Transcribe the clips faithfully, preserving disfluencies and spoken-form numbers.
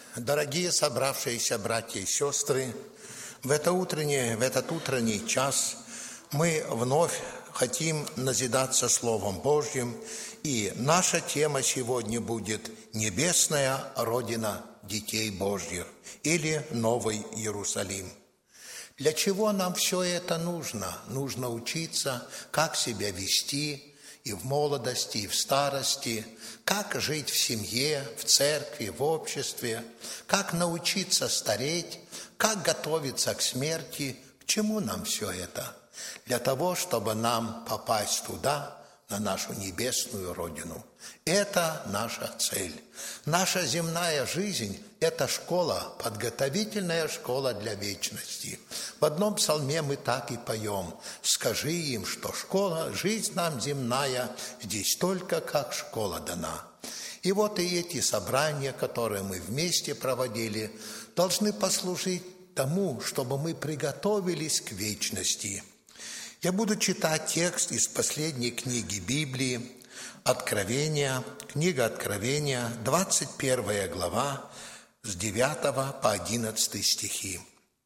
Дорогие собравшиеся братья и сестры, в, это утреннее, в этот утренний час мы вновь хотим назидаться Словом Божьим, и наша тема сегодня будет «Небесная Родина детей Божьих» или «Новый Иерусалим». Для чего нам все это нужно? Нужно учиться, как себя вести и в молодости, и в старости, как жить в семье, в церкви, в обществе, как научиться стареть, как готовиться к смерти. К чему нам все это? Для того, чтобы нам попасть туда, на нашу небесную Родину. Это наша цель. Наша земная жизнь – это школа, подготовительная школа для вечности. В одном псалме мы так и поем: «Скажи им, что школа, жизнь нам земная, здесь только как школа дана». И вот и эти собрания, которые мы вместе проводили, должны послужить тому, чтобы мы приготовились к вечности. Я буду читать текст из последней книги Библии, Откровения, книга Откровения, двадцать первая глава, с девятого по одиннадцатый стихи.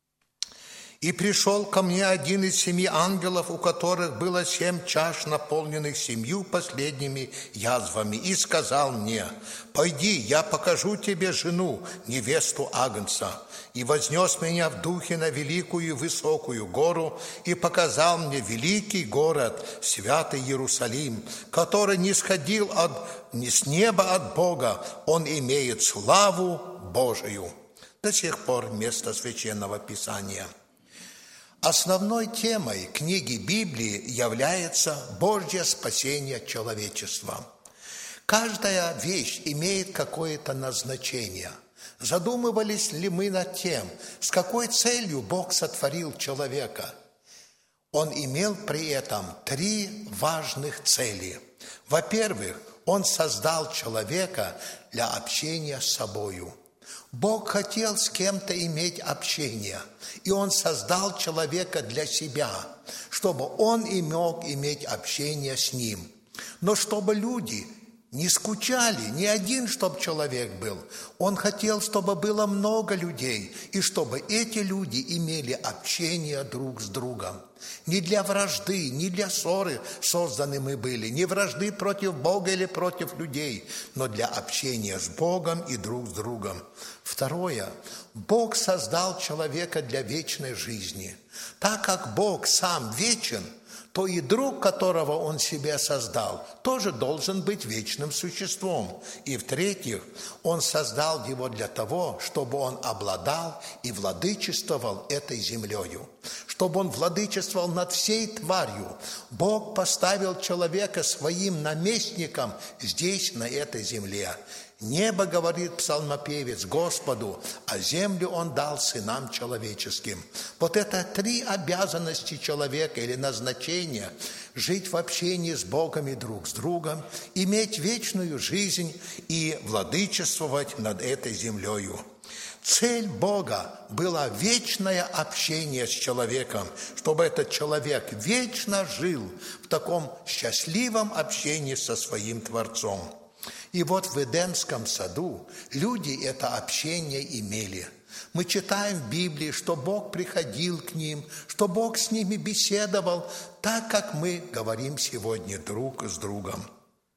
«И пришел ко мне один из семи ангелов, у которых было семь чаш, наполненных семью последними язвами, и сказал мне: пойди, я покажу тебе жену, невесту Агнца. И вознес меня в духе на великую и высокую гору, и показал мне великий город, святый Иерусалим, который не сходил от, не с неба от Бога, он имеет славу Божию». До сих пор место Священного Писания. Основной темой книги Библии является Божье спасение человечества. Каждая вещь имеет какое-то назначение. Задумывались ли мы над тем, с какой целью Бог сотворил человека? Он имел при этом три важных цели. Во-первых, Он создал человека для общения с собою. Бог хотел с кем-то иметь общение, и Он создал человека для себя, чтобы он и мог иметь общение с Ним. Но чтобы люди не скучали, не один, чтобы человек был. Он хотел, чтобы было много людей, и чтобы эти люди имели общение друг с другом. Не для вражды, не для ссоры созданы мы были, не вражды против Бога или против людей, но для общения с Богом и друг с другом. Второе. Бог создал человека для вечной жизни. Так как Бог сам вечен, то и друг, которого Он себе создал, тоже должен быть вечным существом. И в-третьих, Он создал его для того, чтобы он обладал и владычествовал этой землею, чтобы он владычествовал над всей тварью. Бог поставил человека своим наместником здесь, на этой земле. «Небо, — говорит псалмопевец, — Господу, а землю Он дал сынам человеческим». Вот это три обязанности человека или назначения: жить в общении с Богом и друг с другом, иметь вечную жизнь и владычествовать над этой землею. Цель Бога была вечное общение с человеком, чтобы этот человек вечно жил в таком счастливом общении со своим Творцом. И вот в Эдемском саду люди это общение имели. Мы читаем в Библии, что Бог приходил к ним, что Бог с ними беседовал, так как мы говорим сегодня друг с другом.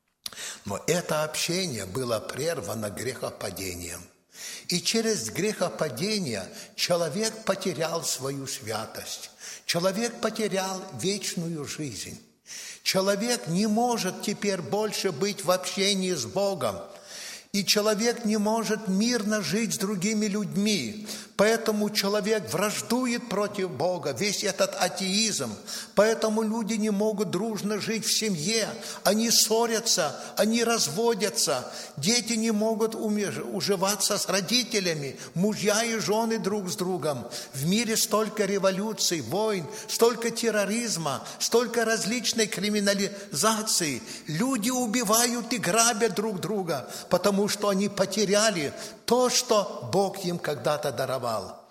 Но это общение было прервано грехопадением. И через грехопадение человек потерял свою святость, человек потерял вечную жизнь. Человек не может теперь больше быть в общении с Богом, и человек не может мирно жить с другими людьми. Поэтому человек враждует против Бога, весь этот атеизм. Поэтому люди не могут дружно жить в семье. Они ссорятся, они разводятся. Дети не могут уживаться с родителями, мужья и жены друг с другом. В мире столько революций, войн, столько терроризма, столько различной криминализации. Люди убивают и грабят друг друга, потому что они потеряли то, что Бог им когда-то даровал.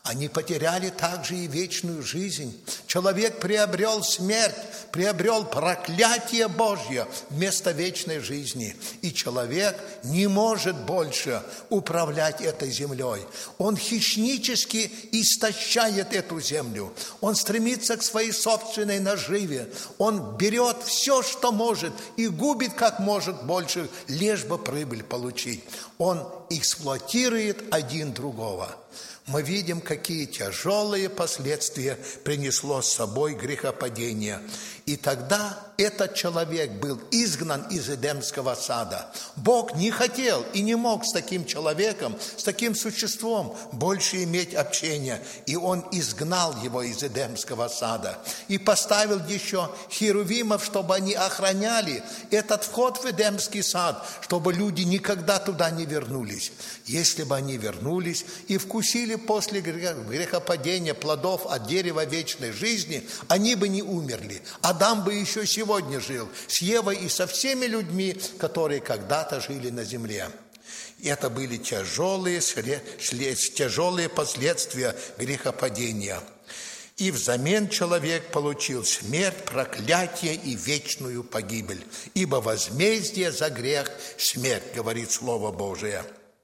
они потеряли также и вечную жизнь. Человек приобрел смерть, приобрел проклятие Божье вместо вечной жизни. И человек не может больше управлять этой землей. Он хищнически истощает эту землю. Он стремится к своей собственной наживе. Он берет все, что может, и губит как может больше, лишь бы прибыль получить. Он эксплуатирует один другого. Мы видим, какие тяжелые последствия принесло с собой грехопадение. И тогда этот человек был изгнан из Эдемского сада. Бог не хотел и не мог с таким человеком, с таким существом больше иметь общение. И Он изгнал его из Эдемского сада. И поставил еще херувимов, чтобы они охраняли этот вход в Эдемский сад, чтобы люди никогда туда не вернулись. Если бы они вернулись и вкусили после грехопадения плодов от дерева вечной жизни, они бы не умерли. Адам бы еще сегодня жил с Евой и со всеми людьми, которые когда-то жили на земле. И это были тяжелые, тяжелые последствия грехопадения. И взамен человек получил смерть, проклятие и вечную погибель. Ибо возмездие за грех – смерть, говорит Слово Божие.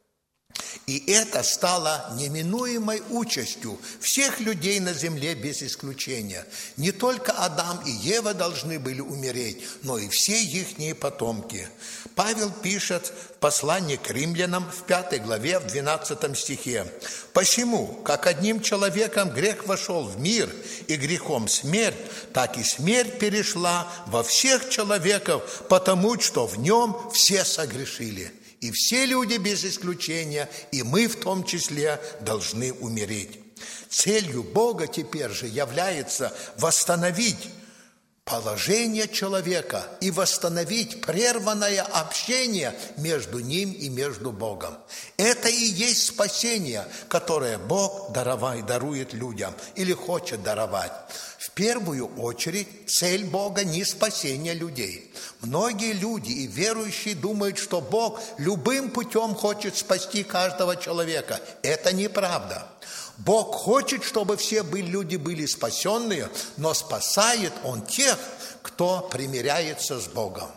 И это стало неминуемой участью всех людей на земле без исключения. Не только Адам и Ева должны были умереть, но и все ихние потомки. Павел пишет в послании к римлянам в пятой главе, в двенадцатом стихе. «Посему, как одним человеком грех вошел в мир, и грехом смерть, так и смерть перешла во всех человеков, потому что в нем все согрешили». И все люди без исключения, и мы в том числе, должны умереть. Целью Бога теперь же является восстановить положение человека и восстановить прерванное общение между ним и между Богом. Это и есть спасение, которое Бог даровает, дарует людям или хочет даровать. В первую очередь цель Бога не спасение людей. Многие люди и верующие думают, что Бог любым путем хочет спасти каждого человека. Это неправда. Бог хочет, чтобы все были, люди были спасенные, но спасает Он тех, кто примиряется с Богом.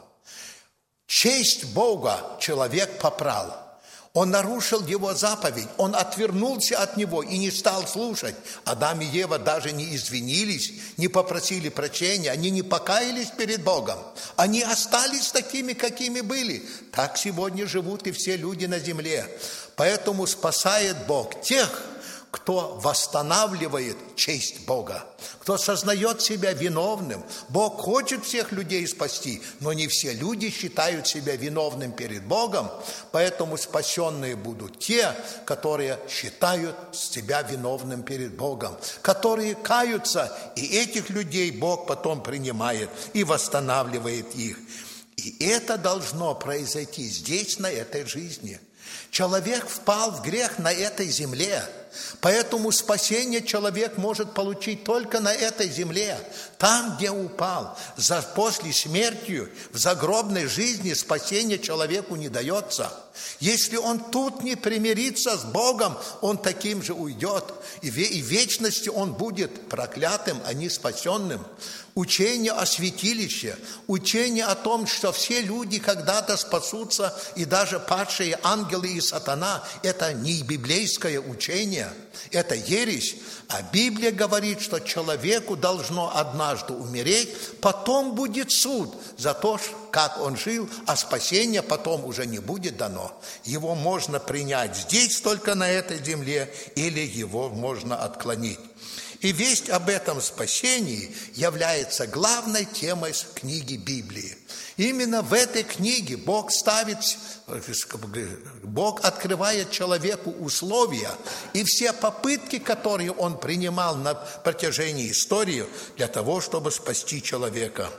Честь Бога человек попрал. Он нарушил Его заповедь, он отвернулся от Него и не стал слушать. Адам и Ева даже не извинились, не попросили прощения, они не покаялись перед Богом. Они остались такими, какими были. Так сегодня живут и все люди на земле. Поэтому спасает Бог тех, кто восстанавливает честь Бога, кто сознает себя виновным. Бог хочет всех людей спасти, но не все люди считают себя виновным перед Богом, поэтому спасенные будут те, которые считают себя виновным перед Богом, которые каются, и этих людей Бог потом принимает и восстанавливает их. И это должно произойти здесь, на этой жизни. Человек впал в грех на этой земле, поэтому спасение человек может получить только на этой земле, там, где упал. За, после смерти, в загробной жизни спасение человеку не дается. Если он тут не примирится с Богом, он таким же уйдет, и в вечности он будет проклятым, а не спасенным. Учение о святилище, учение о том, что все люди когда-то спасутся, и даже падшие ангелы и сатана, это не библейское учение, это ересь. А Библия говорит, что человеку должно однажды умереть, потом будет суд за то, как он жил, а спасение потом уже не будет дано. Его можно принять здесь, только на этой земле, или его можно отклонить. И весть об этом спасении является главной темой книги Библии. Именно в этой книге Бог ставит, Бог открывает человеку условия и все попытки, которые Он принимал на протяжении истории для того, чтобы спасти человека.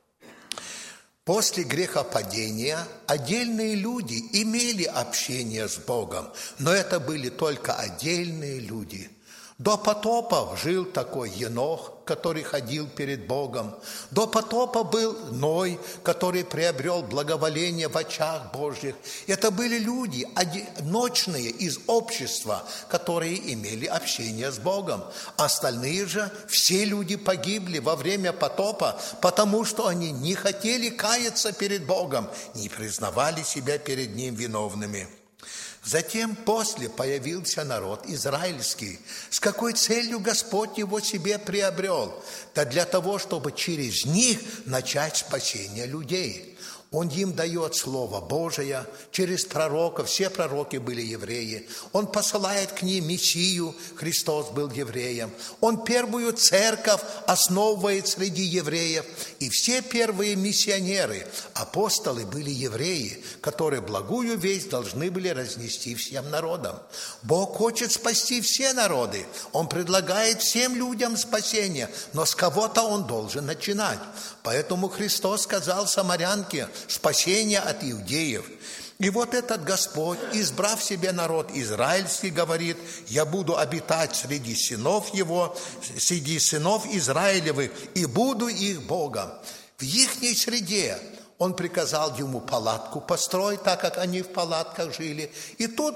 После грехопадения отдельные люди имели общение с Богом, но это были только отдельные люди. До потопа жил такой Енох, который ходил перед Богом. До потопа был Ной, который приобрел благоволение в очах Божьих. Это были люди одиночные из общества, которые имели общение с Богом. Остальные же, все люди погибли во время потопа, потому что они не хотели каяться перед Богом, не признавали себя перед Ним виновными. Затем после появился народ израильский. С какой целью Господь его себе приобрел? Да для того, чтобы через них начать спасение людей. Он им дает Слово Божие через пророков. Все пророки были евреи. Он посылает к ним Мессию. Христос был евреем. Он первую церковь основывает среди евреев. И все первые миссионеры, апостолы, были евреи, которые благую весть должны были разнести всем народам. Бог хочет спасти все народы. Он предлагает всем людям спасение. Но с кого-то Он должен начинать. Поэтому Христос сказал самарянке: спасение от иудеев. И вот этот Господь, избрав себе народ израильский, говорит: я буду обитать среди сынов его, среди сынов Израилевых, и буду их Богом. В ихней среде Он приказал ему палатку построить, так как они в палатках жили. И тут,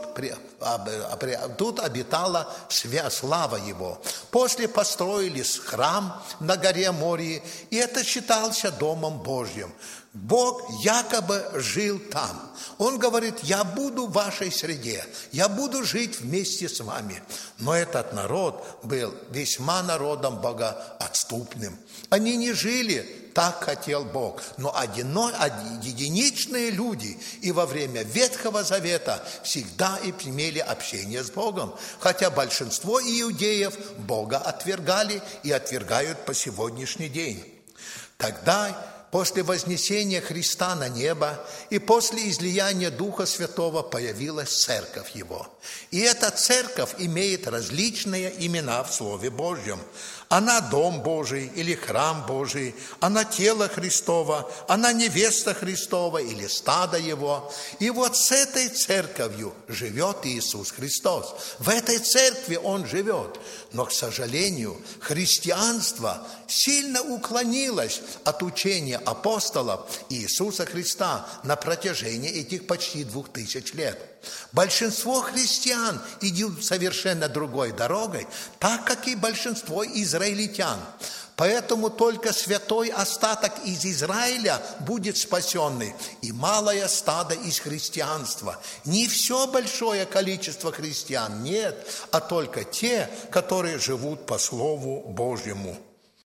тут обитала слава его. После построили храм на горе Мории, и это считался Домом Божьим. Бог якобы жил там. Он говорит: я буду в вашей среде, я буду жить вместе с вами. Но этот народ был весьма народом богоотступным. Они не жили так хотел Бог. Но одино, единичные люди и во время Ветхого Завета всегда имели общение с Богом. Хотя большинство иудеев Бога отвергали и отвергают по сегодняшний день. Тогда, после вознесения Христа на небо и после излияния Духа Святого, появилась церковь Его. И эта церковь имеет различные имена в Слове Божьем. Она Дом Божий или Храм Божий, она тело Христово, она невеста Христова или стадо Его. И вот с этой церковью живет Иисус Христос. В этой церкви Он живет. Но, к сожалению, христианство сильно уклонилось от учения апостолов Иисуса Христа на протяжении этих почти двух тысяч лет. Большинство христиан идут совершенно другой дорогой, так как и большинство израильтян. Поэтому только святой остаток из Израиля будет спасенный, и малое стадо из христианства. Не все большое количество христиан, нет, а только те, которые живут по Слову Божьему.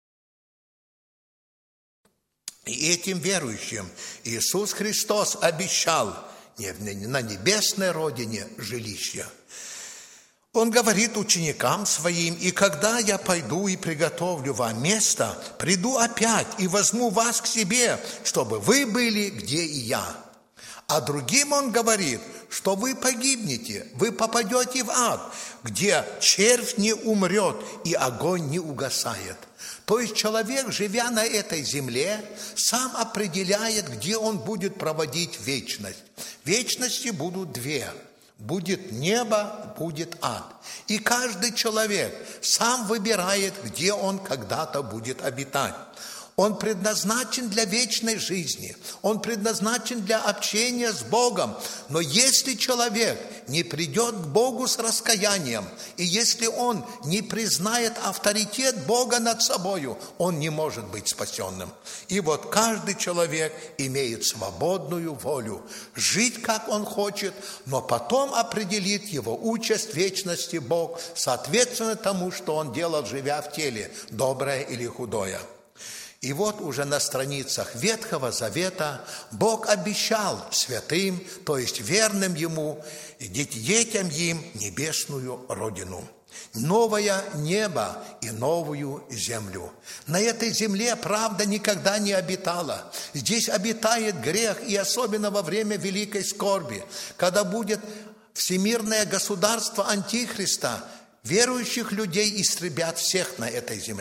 И этим верующим Иисус Христос обещал на небесной родине жилище. Он говорит ученикам своим: «И когда я пойду и приготовлю вам место, приду опять и возьму вас к себе, чтобы вы были, где и я». А другим Он говорит, что вы погибнете, вы попадете в ад, где червь не умрет и огонь не угасает. То есть человек, живя на этой земле, сам определяет, где он будет проводить вечность. Вечности будут две. Будет небо, будет ад. И каждый человек сам выбирает, где он когда-то будет обитать. Он предназначен для вечной жизни, он предназначен для общения с Богом. Но если человек не придет к Богу с раскаянием, и если он не признает авторитет Бога над собою, он не может быть спасенным. И вот каждый человек имеет свободную волю жить, как он хочет, но потом определит его участь в вечности Бог, соответственно тому, что он делал, живя в теле, доброе или худое. И вот уже на страницах Ветхого Завета Бог обещал святым, то есть верным Ему, детям им небесную родину. Новое небо и новую землю. На этой земле правда никогда не обитала. Здесь обитает грех, и особенно во время великой скорби, когда будет всемирное государство Антихриста, верующих людей истребят всех на этой земле.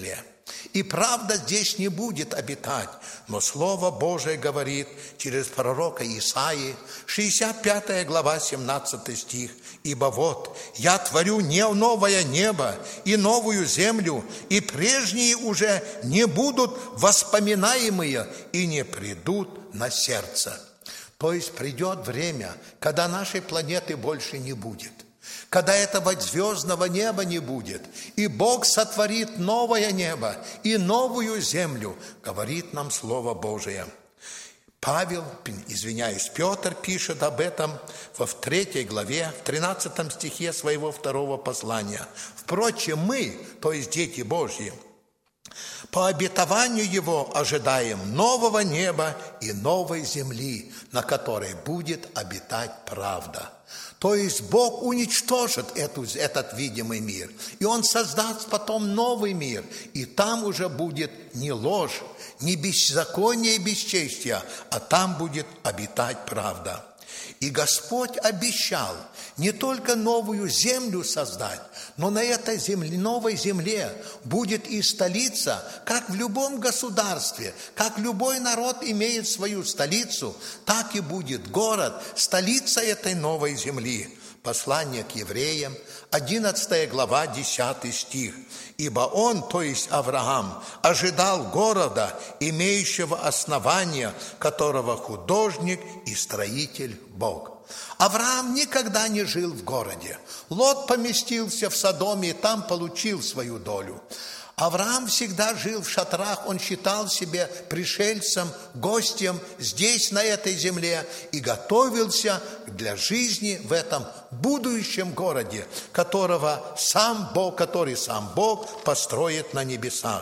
И правда здесь не будет обитать, но Слово Божие говорит через пророка Исаии, шестьдесят пятая глава, семнадцатый стих: «Ибо вот я творю не новое небо и новую землю, и прежние уже не будут воспоминаемые и не придут на сердце». То есть придет время, когда нашей планеты больше не будет, когда этого звездного неба не будет, и Бог сотворит новое небо и новую землю, говорит нам Слово Божие. Павел, извиняюсь, Петр пишет об этом во третьей главе, в тринадцатом стихе своего второго послания. «Впрочем, мы, то есть дети Божьи, по обетованию Его ожидаем нового неба и новой земли, на которой будет обитать правда». То есть Бог уничтожит эту, этот видимый мир, и Он создаст потом новый мир, и там уже будет не ложь, не беззаконие и бесчестие, а там будет обитать правда. И Господь обещал не только новую землю создать, но на этой земле, новой земле будет и столица, как в любом государстве, как любой народ имеет свою столицу, так и будет город, столица этой новой земли. Послание к евреям, одиннадцатая глава, десятый стих. «Ибо он, то есть Авраам, ожидал города, имеющего основания, которого художник и строитель Бог». Авраам никогда не жил в городе. Лот поместился в Содоме и там получил свою долю. Авраам всегда жил в шатрах, он считал себя пришельцем, гостем здесь, на этой земле, и готовился для жизни в этом будущем городе, которого сам Бог, который сам Бог построит на небесах.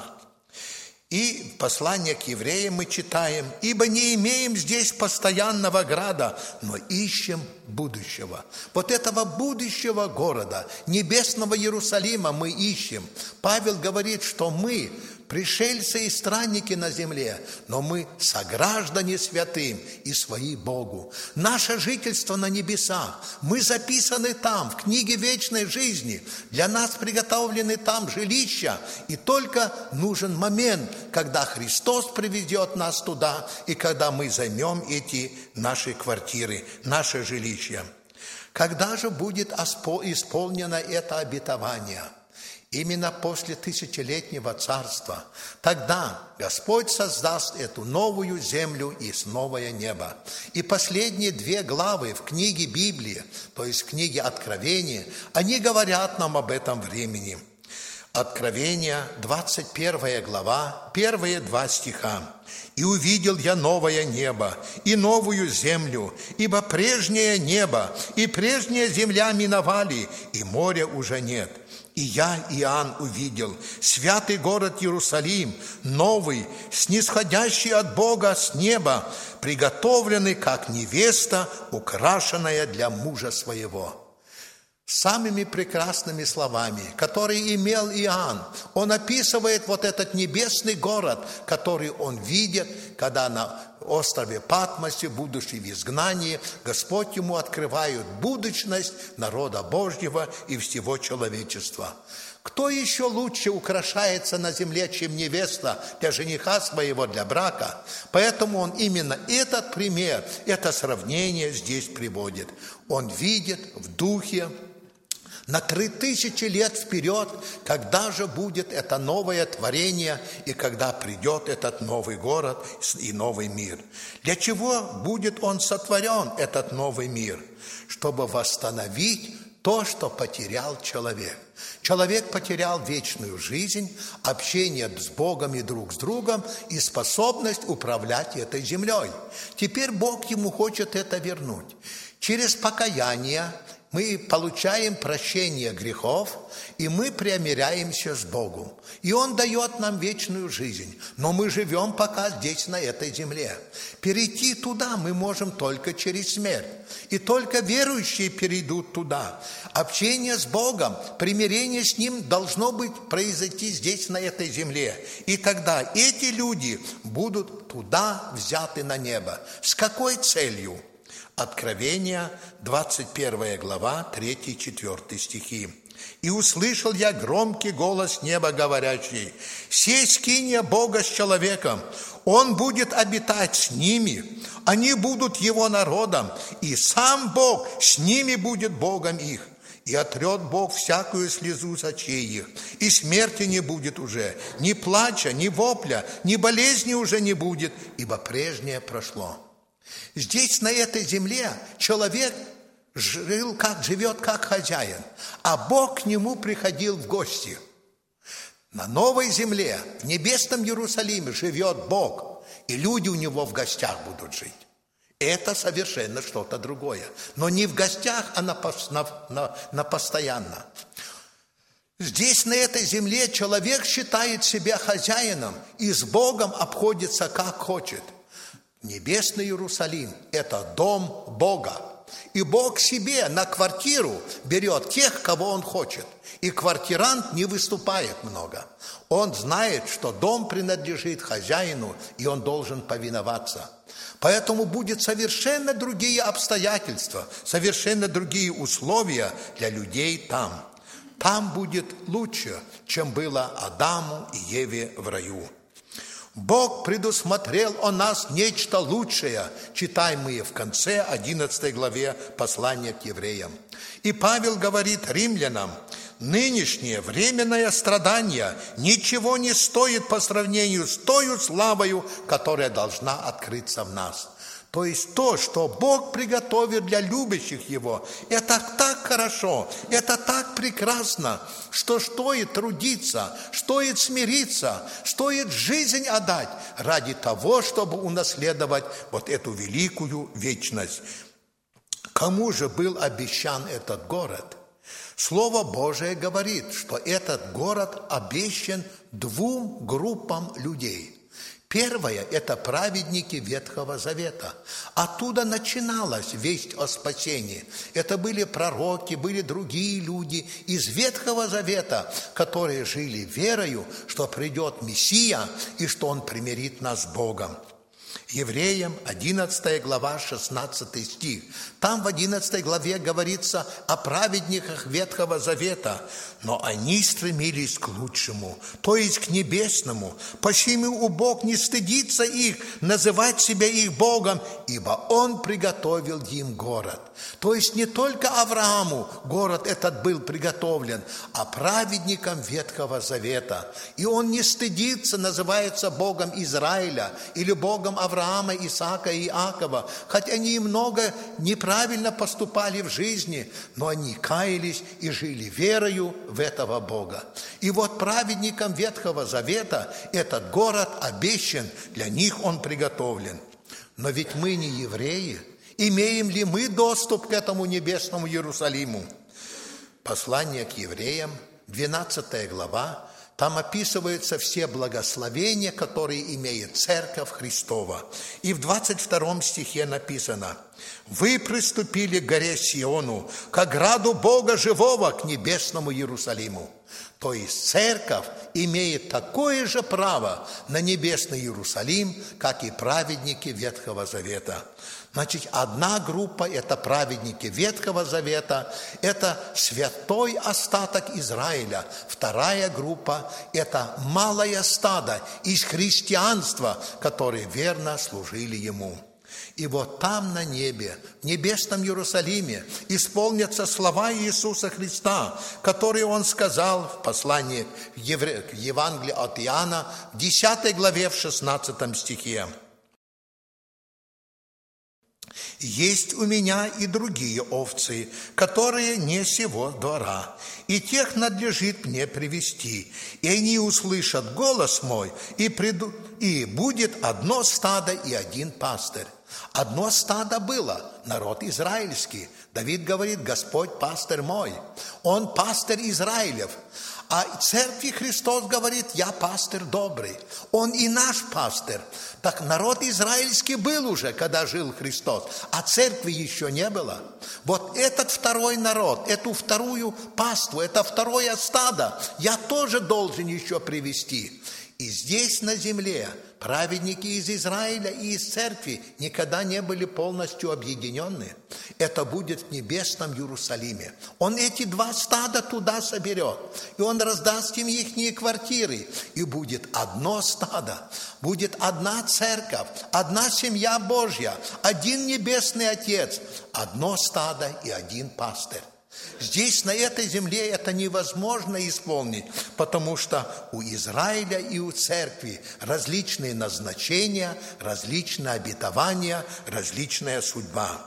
И в послании к евреям мы читаем: «Ибо не имеем здесь постоянного града, но ищем будущего». Вот этого будущего города, небесного Иерусалима мы ищем. Павел говорит, что мы пришельцы и странники на земле, но мы сограждане святым и свои Богу. Наше жительство на небесах, мы записаны там, в книге вечной жизни. Для нас приготовлены там жилища, и только нужен момент, когда Христос приведет нас туда, и когда мы займем эти наши квартиры, наше жилище. Когда же будет исполнено это обетование? Именно после тысячелетнего царства. Тогда Господь создаст эту новую землю и новое небо. И последние две главы в книге Библии, то есть в книге Откровения, они говорят нам об этом времени. Откровение, двадцать первая глава, первые два стиха. «И увидел я новое небо и новую землю, ибо прежнее небо и прежняя земля миновали, и моря уже нет. И я, Иоанн, увидел святый город Иерусалим, новый, снисходящий от Бога с неба, приготовленный, как невеста, украшенная для мужа своего». Самыми прекрасными словами, которые имел Иоанн, он описывает вот этот небесный город, который он видит, когда на острове Патмосе, будучи в изгнании, Господь ему открывает будущность народа Божьего и всего человечества. Кто еще лучше украшается на земле, чем невеста для жениха своего, для брака? Поэтому он именно этот пример, это сравнение здесь приводит. Он видит в духе на три тысячи лет вперед, когда же будет это новое творение и когда придет этот новый город и новый мир. Для чего будет он сотворен, этот новый мир? Чтобы восстановить то, что потерял человек. Человек потерял вечную жизнь, общение с Богом и друг с другом и способность управлять этой землей. Теперь Бог ему хочет это вернуть. Через покаяние мы получаем прощение грехов, и мы примиряемся с Богом. И Он дает нам вечную жизнь, но мы живем пока здесь, на этой земле. Перейти туда мы можем только через смерть. И только верующие перейдут туда. Общение с Богом, примирение с Ним должно быть произойти здесь, на этой земле. И тогда эти люди будут туда взяты на небо. С какой целью? Откровение, двадцать первая глава, третий-четвертый стихи. И услышал я громкий голос неба, говорящий: «Сей скиния Бога с человеком, Он будет обитать с ними, они будут Его народом, и сам Бог с ними будет Богом их. И отрет Бог всякую слезу с очей их, и смерти не будет уже, ни плача, ни вопля, ни болезни уже не будет, ибо прежнее прошло». Здесь, на этой земле, человек жил, как, живет как хозяин, а Бог к нему приходил в гости. На новой земле, в небесном Иерусалиме живет Бог, и люди у него в гостях будут жить. Это совершенно что-то другое. Но не в гостях, а на, на, на, на постоянно. Здесь, на этой земле, человек считает себя хозяином и с Богом обходится как хочет. Небесный Иерусалим – это дом Бога. И Бог себе на квартиру берет тех, кого Он хочет. И квартирант не выступает много. Он знает, что дом принадлежит хозяину, и он должен повиноваться. Поэтому будут совершенно другие обстоятельства, совершенно другие условия для людей там. Там будет лучше, чем было Адаму и Еве в раю. Бог предусмотрел о нас нечто лучшее, читаем мы в конце одиннадцатой главе послания к евреям. И Павел говорит римлянам: «Нынешнее временное страдание ничего не стоит по сравнению с той славою, которая должна открыться в нас». То есть то, что Бог приготовил для любящих Его, это так хорошо, это так прекрасно, что стоит трудиться, стоит смириться, стоит жизнь отдать ради того, чтобы унаследовать вот эту великую вечность. Кому же был обещан этот город? Слово Божие говорит, что этот город обещан двум группам людей. Первое – это праведники Ветхого Завета. Оттуда начиналась весть о спасении. Это были пророки, были другие люди из Ветхого Завета, которые жили верою, что придет Мессия и что Он примирит нас с Богом. Евреям, одиннадцатая глава, шестнадцатый стих. Там в одиннадцатой главе говорится о праведниках Ветхого Завета, но они стремились к лучшему, то есть к небесному. Посему Бог не стыдится их называть себя их Богом, ибо Он приготовил им город. То есть не только Аврааму город этот был приготовлен, а праведникам Ветхого Завета. И Он не стыдится, называется Богом Израиля или Богом Авраама, Исаака и Иакова, хоть они и много неправильно поступали в жизни, но они каялись и жили верою в этого Бога. И вот праведникам Ветхого Завета этот город обещан, для них он приготовлен. Но ведь мы не евреи. Имеем ли мы доступ к этому небесному Иерусалиму? Послание к евреям, двенадцатая глава, там описываются все благословения, которые имеет Церковь Христова. И в двадцать втором стихе написано: «Вы приступили к горе Сиону, к ограду Бога живого, к небесному Иерусалиму». То есть Церковь имеет такое же право на небесный Иерусалим, как и праведники Ветхого Завета. Значит, одна группа – это праведники Ветхого Завета, это святой остаток Израиля. Вторая группа – это малое стадо из христианства, которые верно служили Ему. И вот там на небе, в небесном Иерусалиме, исполнятся слова Иисуса Христа, которые Он сказал в послании к Евангелию от Иоанна, в десятой главе, в шестнадцатом стихе. «Есть у меня и другие овцы, которые не сего двора, и тех надлежит мне привести, и они услышат голос мой, и, приду, и будет одно стадо и один пастырь». Одно стадо было, народ израильский. Давид говорит: «Господь пастырь мой». Он пастырь Израилев. А церкви Христос говорит: «Я пастырь добрый». Он и наш пастырь. Так народ израильский был уже, когда жил Христос, а церкви еще не было. Вот этот второй народ, эту вторую паству, это второе стадо я тоже должен еще привести. И здесь, на земле, праведники из Израиля и из церкви никогда не были полностью объединены. Это будет в небесном Иерусалиме. Он эти два стада туда соберет, и Он раздаст им ихние квартиры, и будет одно стадо, будет одна церковь, одна семья Божья, один небесный Отец, одно стадо и один пастырь. Здесь, на этой земле, это невозможно исполнить, потому что у Израиля и у церкви различные назначения, различные обетования, различная судьба.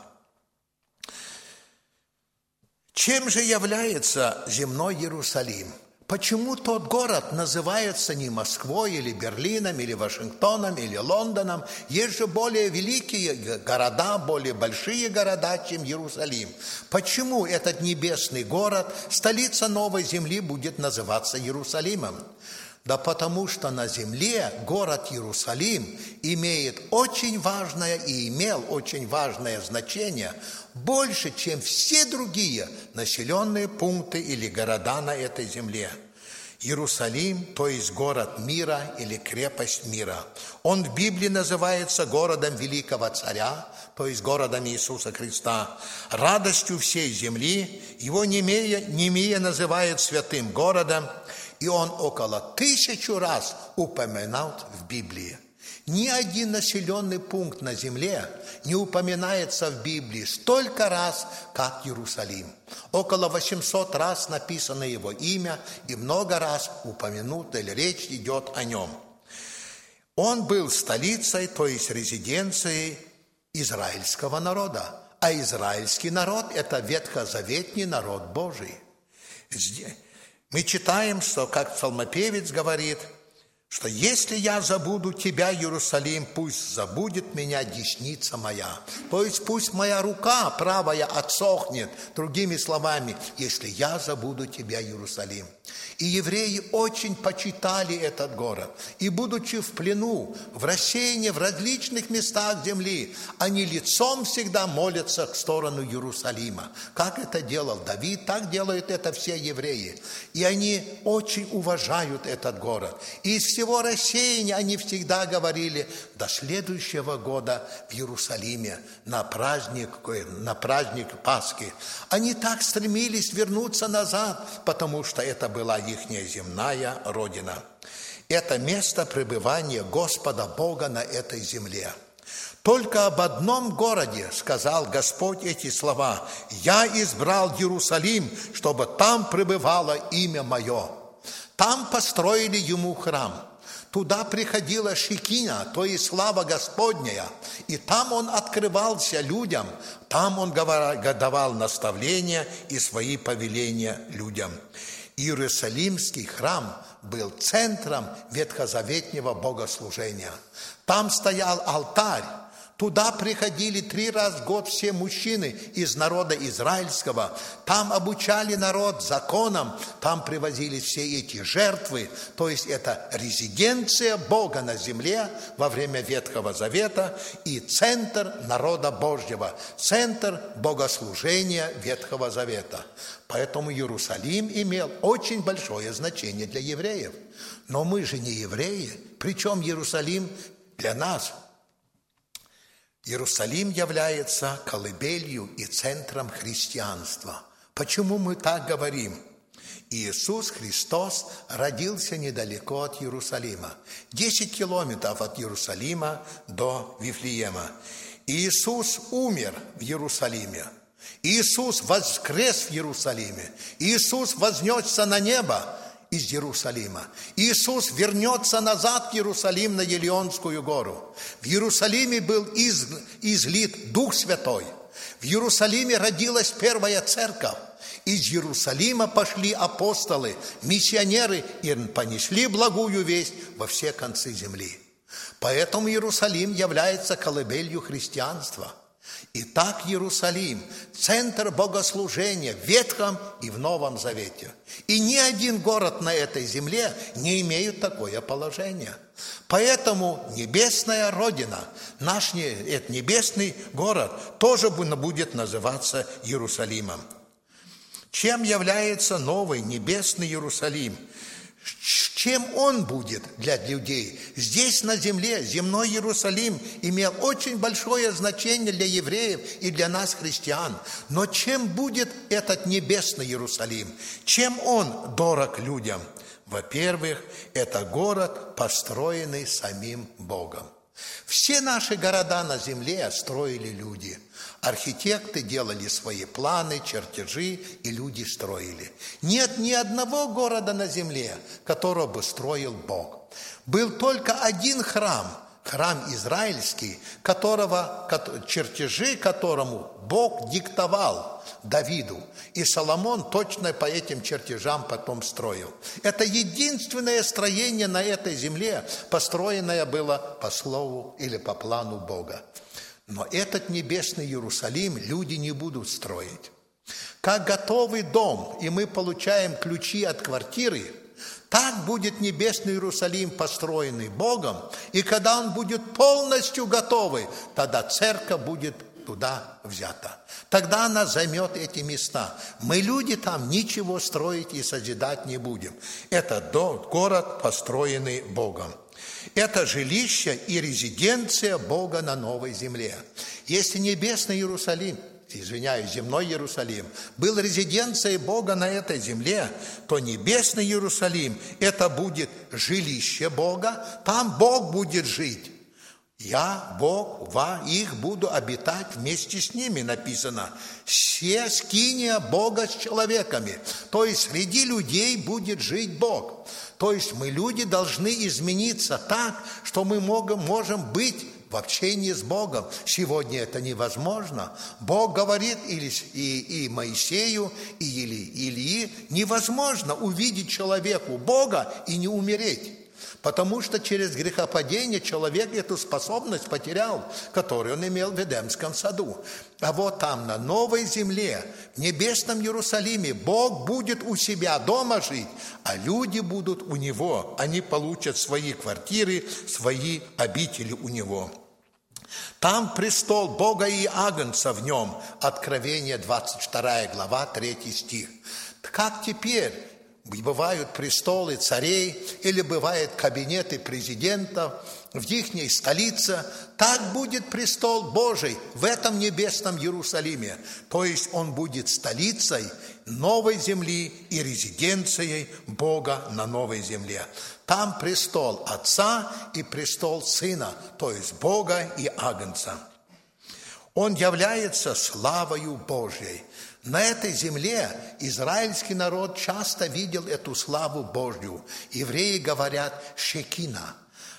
Чем же является земной Иерусалим? Почему тот город называется не Москвой, или Берлином, или Вашингтоном, или Лондоном? Есть же более великие города, более большие города, чем Иерусалим. Почему этот небесный город, столица новой земли, будет называться Иерусалимом? Да потому что на земле город Иерусалим имеет очень важное и имел очень важное значение, больше, чем все другие населенные пункты или города на этой земле. Иерусалим, то есть город мира или крепость мира. Он в Библии называется городом великого царя, то есть городом Иисуса Христа. Радостью всей земли его Немея, Немея называет святым городом, и он около тысячу раз упоминал в Библии. Ни один населенный пункт на земле не упоминается в Библии столько раз, как Иерусалим. Около восемьсот раз написано его имя, и много раз упомянуто, или речь идет о нем. Он был столицей, то есть резиденцией израильского народа. А израильский народ – это ветхозаветний народ Божий. Мы читаем, что, как псалмопевец говорит, что если я забуду тебя, Иерусалим, пусть забудет меня десница моя. То есть пусть моя рука правая отсохнет, другими словами, если я забуду тебя, Иерусалим. И евреи очень почитали этот город. И будучи в плену, в рассеянии, в различных местах земли, они лицом всегда молятся в сторону Иерусалима. Как это делал Давид, так делают это все евреи. И они очень уважают этот город. И из всего рассеяния они всегда говорили: до следующего года в Иерусалиме на праздник, на праздник Пасхи. Они так стремились вернуться назад, потому что это была ихняя земная родина. Это место пребывания Господа Бога на этой земле. Только об одном городе сказал Господь эти слова: «Я избрал Иерусалим, чтобы там пребывало имя Мое». Там построили Ему храм. Туда приходила Шекина, то есть слава Господняя, и там Он открывался людям, там Он давал наставления и свои повеления людям. Иерусалимский храм был центром ветхозаветнего богослужения. Там стоял алтарь. Туда приходили три раза в год все мужчины из народа израильского. Там обучали народ законам, там привозили все эти жертвы. То есть это резиденция Бога на земле во время Ветхого Завета и центр народа Божьего, центр богослужения Ветхого Завета. Поэтому Иерусалим имел очень большое значение для евреев. Но мы же не евреи, причем Иерусалим для нас. Иерусалим является колыбелью и центром христианства. Почему мы так говорим? Иисус Христос родился недалеко от Иерусалима. десять километров от Иерусалима до Вифлеема. Иисус умер в Иерусалиме. Иисус воскрес в Иерусалиме. Иисус вознесся на небо из Иерусалима. Иисус вернется назад в Иерусалим на Елеонскую гору. В Иерусалиме был из, излит Дух Святой. В Иерусалиме родилась первая церковь. Из Иерусалима пошли апостолы, миссионеры и понесли благую весть во все концы земли. Поэтому Иерусалим является колыбелью христианства. Итак, Иерусалим – центр богослужения в Ветхом и в Новом Завете. И ни один город на этой земле не имеет такое положение. Поэтому небесная Родина, наш этот небесный город, тоже будет называться Иерусалимом. Чем является новый небесный Иерусалим? Чем он будет для людей? Здесь на земле земной Иерусалим имел очень большое значение для евреев и для нас, христиан. Но чем будет этот небесный Иерусалим? Чем он дорог людям? Во-первых, это город, построенный самим Богом. Все наши города на земле строили люди. Архитекты делали свои планы, чертежи, и люди строили. Нет ни одного города на земле, которого бы строил Бог. Был только один храм, храм израильский, которого, чертежи которому Бог диктовал Давиду. И Соломон точно по этим чертежам потом строил. Это единственное строение на этой земле, построенное было по слову или по плану Бога. Но этот небесный Иерусалим люди не будут строить. Как готовый дом, и мы получаем ключи от квартиры, так будет небесный Иерусалим, построенный Богом, и когда он будет полностью готовый, тогда церковь будет туда взята. Тогда она займет эти места. Мы, люди, там ничего строить и созидать не будем. Это город, построенный Богом. Это жилище и резиденция Бога на новой земле. Если небесный Иерусалим, извиняюсь, земной Иерусалим, был резиденцией Бога на этой земле, то небесный Иерусалим – это будет жилище Бога, там Бог будет жить. Я, Бог, во их буду обитать вместе с ними, написано. Все скиния Бога с человеками. То есть среди людей будет жить Бог. То есть мы, люди, должны измениться так, что мы можем, можем быть в общении с Богом. Сегодня это невозможно. Бог говорит и, и, и Моисею, и Или, Илии, невозможно увидеть человеку Бога и не умереть. Потому что через грехопадение человек эту способность потерял, которую он имел в Эдемском саду. А вот там, на новой земле, в небесном Иерусалиме, Бог будет у себя дома жить, а люди будут у Него. Они получат свои квартиры, свои обители у Него. Там престол Бога и Агнца в нем. Откровение, двадцать вторая глава, третий стих. Как теперь бывают престолы царей или бывают кабинеты президентов в ихней столице, так будет престол Божий в этом небесном Иерусалиме. То есть он будет столицей новой земли и резиденцией Бога на новой земле. Там престол Отца и престол Сына, то есть Бога и Агнца. Он является славою Божьей. На этой земле израильский народ часто видел эту славу Божью. Евреи говорят «шекина».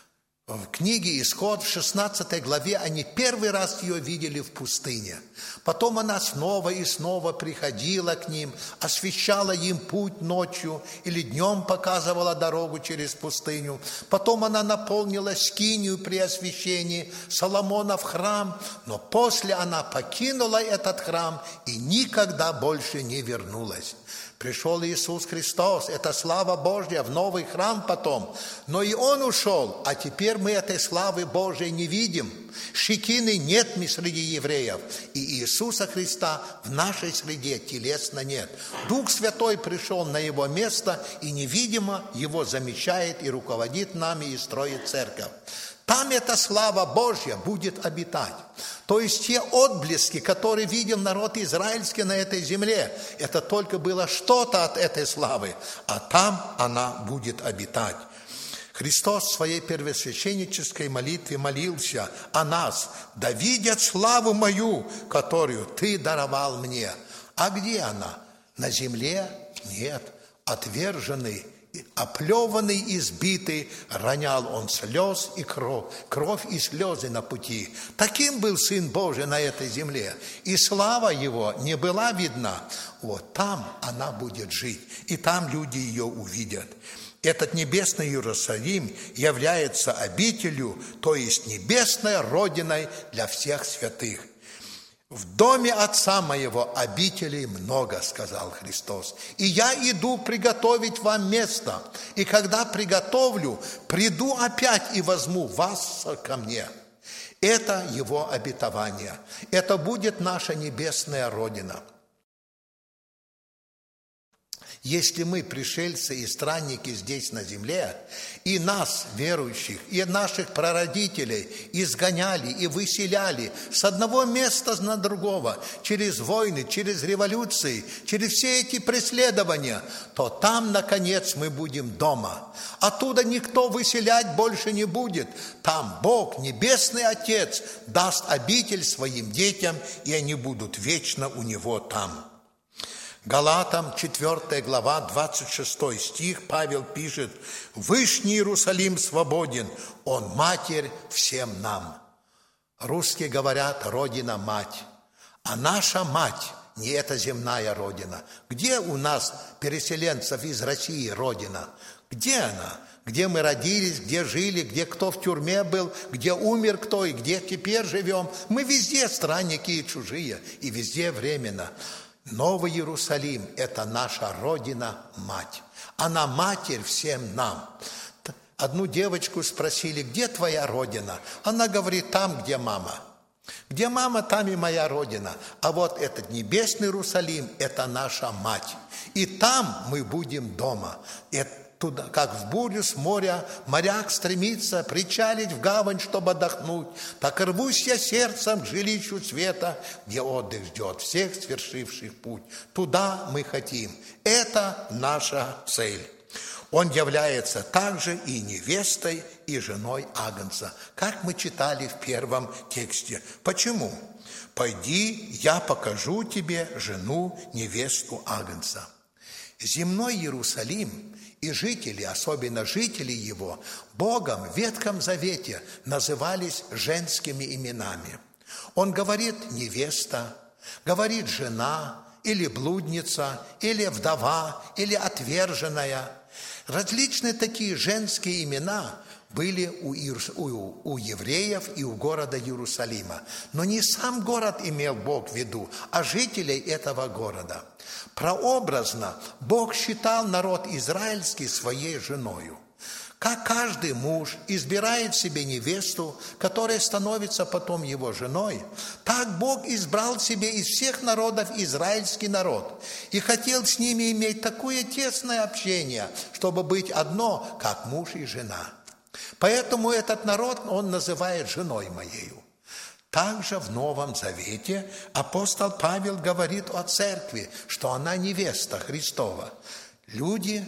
В книге «Исход» в шестнадцатой главе они первый раз ее видели в пустыне. Потом она снова и снова приходила к ним, освещала им путь ночью или днем показывала дорогу через пустыню. Потом она наполнила скинию при освящении, Соломонов храм, но после она покинула этот храм и никогда больше не вернулась. Пришел Иисус Христос, это слава Божья, в новый храм потом. Но и Он ушел, а теперь мы этой славы Божьей не видим. Шекины нет среди евреев, и Иисуса Христа в нашей среде телесно нет. Дух Святой пришел на Его место, и невидимо Его замещает и руководит нами, и строит церковь. Там эта слава Божья будет обитать. То есть те отблески, которые видел народ израильский на этой земле, это только было что-то от этой славы, а там она будет обитать. Христос в своей первосвященнической молитве молился о нас: «Да видят славу мою, которую Ты даровал мне». А где она? На земле? Нет. Отверженный, оплеванный, избитый, ронял он слез и кровь, кровь и слезы на пути. Таким был Сын Божий на этой земле, и слава Его не была видна. Вот там она будет жить, и там люди ее увидят. Этот небесный Иерусалим является обителью, то есть небесной родиной для всех святых. «В доме Отца моего обителей много, — сказал Христос, — и я иду приготовить вам место, и когда приготовлю, приду опять и возьму вас ко мне». Это Его обетование, это будет наша небесная родина. Если мы пришельцы и странники здесь на земле, и нас, верующих, и наших прародителей изгоняли и выселяли с одного места на другого, через войны, через революции, через все эти преследования, то там, наконец, мы будем дома. Оттуда никто выселять больше не будет. Там Бог, Небесный Отец, даст обитель своим детям, и они будут вечно у Него там. Галатам, четвёртая глава, двадцать шестой стих, Павел пишет: «Вышний Иерусалим свободен, он матерь всем нам». Русские говорят «родина-мать», а наша мать не эта земная родина. Где у нас, переселенцев из России, родина? Где она? Где мы родились, где жили, где кто в тюрьме был, где умер кто и где теперь живем? Мы везде странники и чужие, и везде временно. Новый Иерусалим – это наша Родина-Мать. Она матерь всем нам. Одну девочку спросили: где твоя Родина? Она говорит: там, где мама. Где мама, там и моя Родина. А вот этот небесный Иерусалим – это наша мать. И там мы будем дома. Это туда, как в бурю с моря моряк стремится причалить в гавань, чтобы отдохнуть, так и рвусь я сердцем к жилищу света, где отдых ждет всех свершивших путь. Туда мы хотим. Это наша цель. Он является также и невестой, и женой Агнца, как мы читали в первом тексте. Почему? «Пойди, я покажу тебе жену, невесту Агнца». Земной Иерусалим и жители, особенно жители его, Богом в Ветхом Завете назывались женскими именами. Он говорит невеста, говорит жена, или блудница, или вдова, или отверженная. Различные такие женские имена были у, у, у евреев и у города Иерусалима. Но не сам город имел Бог в виду, а жителей этого города. Прообразно Бог считал народ израильский своей женою. Как каждый муж избирает себе невесту, которая становится потом его женой, так Бог избрал себе из всех народов израильский народ и хотел с ними иметь такое тесное общение, чтобы быть одно, как муж и жена. Поэтому этот народ он называет женой моею. Также в Новом Завете апостол Павел говорит о церкви, что она невеста Христова. Люди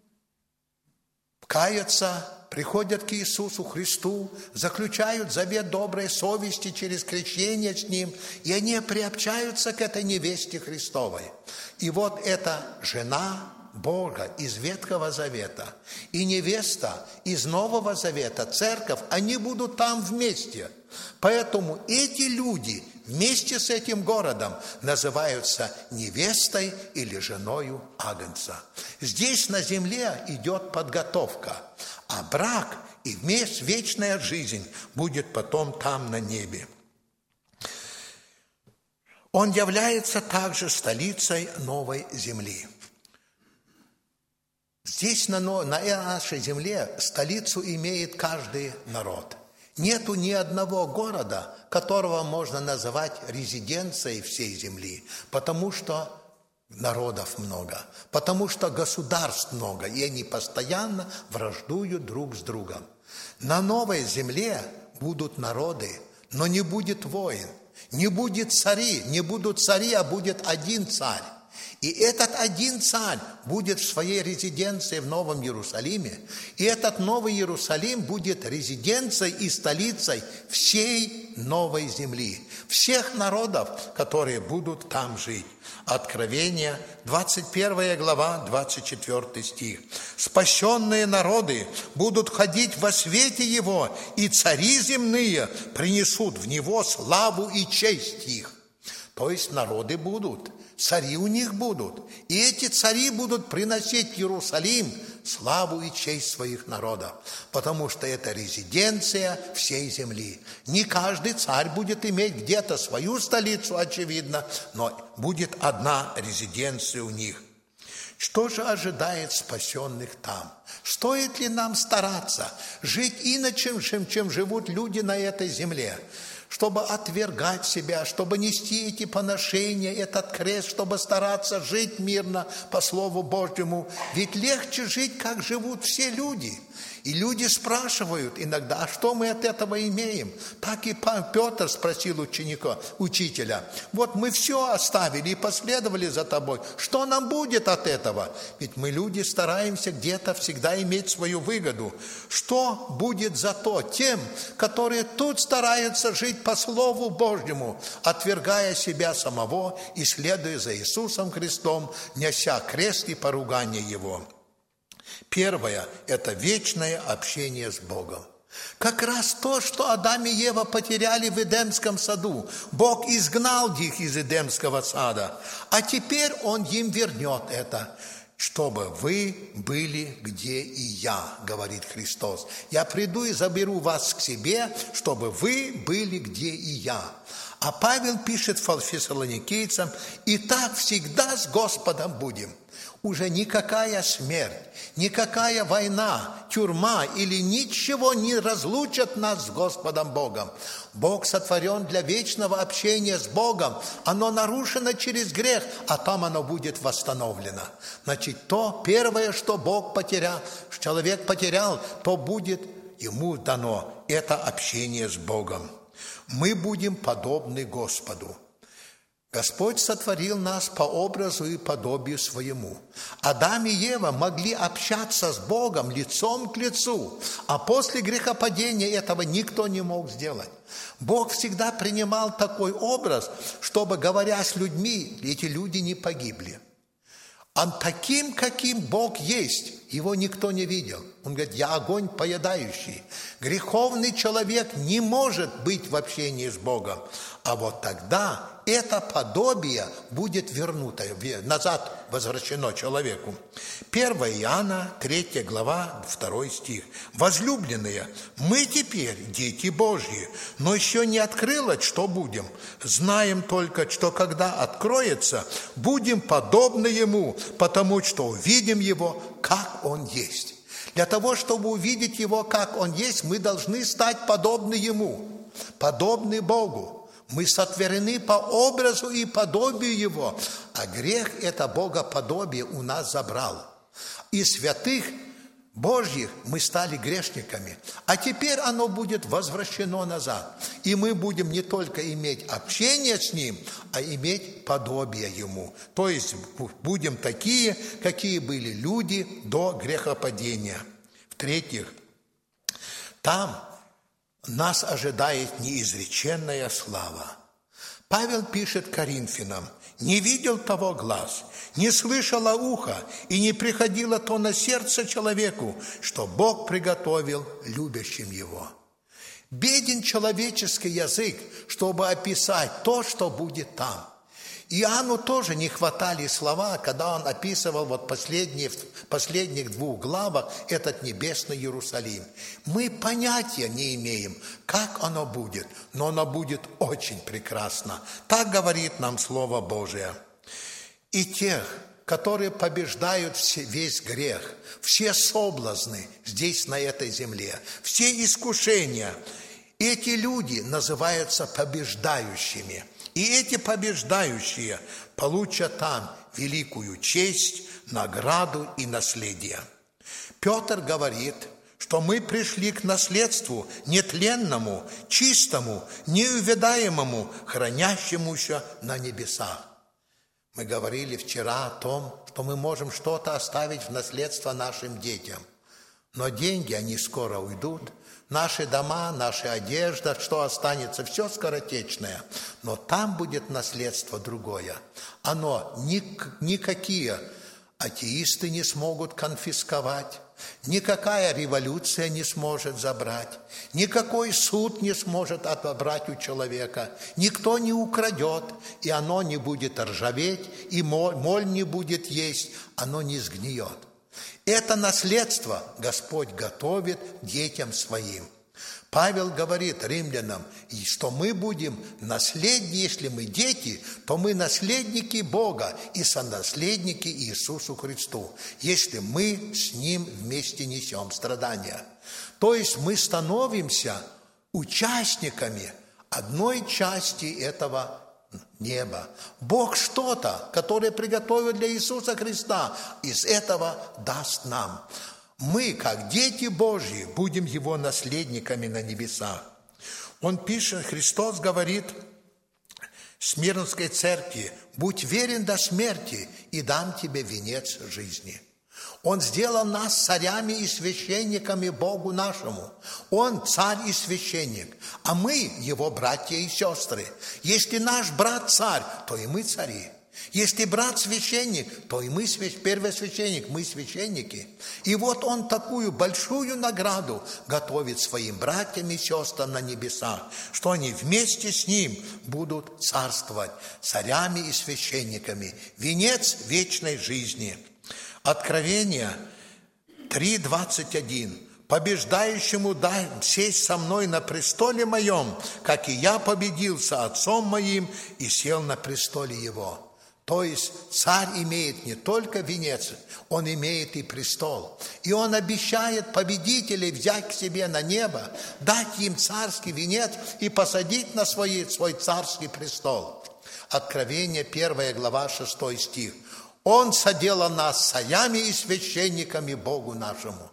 каются, приходят к Иисусу Христу, заключают завет доброй совести через крещение с Ним, и они приобщаются к этой невесте Христовой. И вот эта жена Бога из Ветхого Завета и невеста из Нового Завета, церковь, они будут там вместе. Поэтому эти люди вместе с этим городом называются невестой или женою Агнца. Здесь на земле идет подготовка, а брак и вместе вечная жизнь будет потом там на небе. Он является также столицей новой земли. Здесь, на, на нашей земле, столицу имеет каждый народ. Нету ни одного города, которого можно называть резиденцией всей земли, потому что народов много, потому что государств много, и они постоянно враждуют друг с другом. На новой земле будут народы, но не будет войн, не будет цари, не будут цари, а будет один царь. И этот один царь будет в своей резиденции в Новом Иерусалиме, и этот Новый Иерусалим будет резиденцией и столицей всей новой земли, всех народов, которые будут там жить. Откровение, двадцать первая глава, двадцать четвёртый стих. «Спасенные народы будут ходить во свете Его, и цари земные принесут в Него славу и честь их». То есть народы будут, цари у них будут. И эти цари будут приносить в Иерусалим славу и честь своих народов, потому что это резиденция всей земли. Не каждый царь будет иметь где-то свою столицу, очевидно, но будет одна резиденция у них. Что же ожидает спасенных там? Стоит ли нам стараться жить иначе, чем, чем живут люди на этой земле? чтобы отвергать себя, чтобы нести эти поношения, этот крест, чтобы стараться жить мирно по Слову Божьему. Ведь легче жить, как живут все люди. И люди спрашивают иногда, а что мы от этого имеем? Так и Петр спросил ученика, учителя, вот мы все оставили и последовали за тобой. Что нам будет от этого? Ведь мы, люди, стараемся где-то всегда иметь свою выгоду. Что будет зато тем, которые тут стараются жить по Слову Божьему, отвергая себя самого и следуя за Иисусом Христом, неся крест и поругание Его? Первое – это вечное общение с Богом. Как раз то, что Адам и Ева потеряли в Эдемском саду. Бог изгнал их из Эдемского сада, а теперь Он им вернет это. Чтобы вы были, где и я, говорит Христос. Я приду и заберу вас к себе, чтобы вы были, где и я. А Павел пишет фессалоникийцам, и так всегда с Господом будем. Уже никакая смерть, никакая война, тюрьма или ничего не разлучат нас с Господом Богом. Бог сотворен для вечного общения с Богом. Оно нарушено через грех, а там оно будет восстановлено. Значит, то первое, что Бог потерял, человек потерял, то будет ему дано. Это общение с Богом. Мы будем подобны Господу. Господь сотворил нас по образу и подобию своему. Адам и Ева могли общаться с Богом лицом к лицу, а после грехопадения этого никто не мог сделать. Бог всегда принимал такой образ, чтобы, говоря с людьми, эти люди не погибли. А таким, каким Бог есть, его никто не видел. Он говорит, я огонь поедающий. Греховный человек не может быть в общении с Богом. А вот тогда это подобие будет вернуто, назад возвращено человеку. первое Иоанна, третья глава, второй стих. Возлюбленные, мы теперь дети Божьи, но еще не открылось, что будем. Знаем только, что когда откроется, будем подобны Ему, потому что увидим Его, как Он есть. Для того, чтобы увидеть Его, как Он есть, мы должны стать подобны Ему, подобны Богу. Мы сотворены по образу и подобию Его, а грех это богоподобие у нас забрал. И святых Божьих мы стали грешниками, а теперь оно будет возвращено назад. И мы будем не только иметь общение с Ним, а иметь подобие Ему. То есть будем такие, какие были люди до грехопадения. В-третьих, там нас ожидает неизреченная слава. Павел пишет Коринфянам, «Не видел того глаз, не слышало ухо, и не приходило то на сердце человеку, что Бог приготовил любящим Его». Беден человеческий язык, чтобы описать то, что будет там. Иоанну тоже не хватали слова, когда он описывал вот последние, в последних двух главах этот небесный Иерусалим. Мы понятия не имеем, как оно будет, но оно будет очень прекрасно. Так говорит нам Слово Божие. И тех, которые побеждают весь грех, все соблазны здесь, на этой земле, все искушения, эти люди называются побеждающими. И эти побеждающие получат там великую честь, награду и наследие. Петр говорит, что мы пришли к наследству нетленному, чистому, неувядаемому, хранящемуся на небесах. Мы говорили вчера о том, что мы можем что-то оставить в наследство нашим детям. Но деньги, они скоро уйдут. Наши дома, наша одежда, что останется, все скоротечное. Но там будет наследство другое. Оно ник- никакие атеисты не смогут конфисковать, никакая революция не сможет забрать, никакой суд не сможет отобрать у человека, никто не украдет, и оно не будет ржаветь, и моль, моль не будет есть, оно не сгниет. Это наследство Господь готовит детям своим. Павел говорит римлянам, что мы будем наследники, если мы дети, то мы наследники Бога и сонаследники Иисусу Христу, если мы с Ним вместе несем страдания. То есть мы становимся участниками одной части этого неба. Бог что-то, которое приготовил для Иисуса Христа, из этого даст нам. Мы, как дети Божьи, будем Его наследниками на небесах. Он пишет, Христос говорит Смирнской церкви: «Будь верен до смерти, и дам тебе венец жизни». Он сделал нас царями и священниками Богу нашему. Он царь и священник, а мы его братья и сестры. Если наш брат царь, то и мы цари. Если брат священник, то и мы первосвященник, мы священники. И вот он такую большую награду готовит своим братьям и сестрам на небесах, что они вместе с ним будут царствовать царями и священниками. Венец вечной жизни. Откровение три двадцать один. «Побеждающему дай сесть со мной на престоле моем, как и я победил со отцом моим и сел на престоле его». То есть царь имеет не только венец, он имеет и престол. И он обещает победителей взять к себе на небо, дать им царский венец и посадить на свой, свой царский престол. Откровение первая глава шестой стих. Он соделал нас царями и священниками Богу нашему.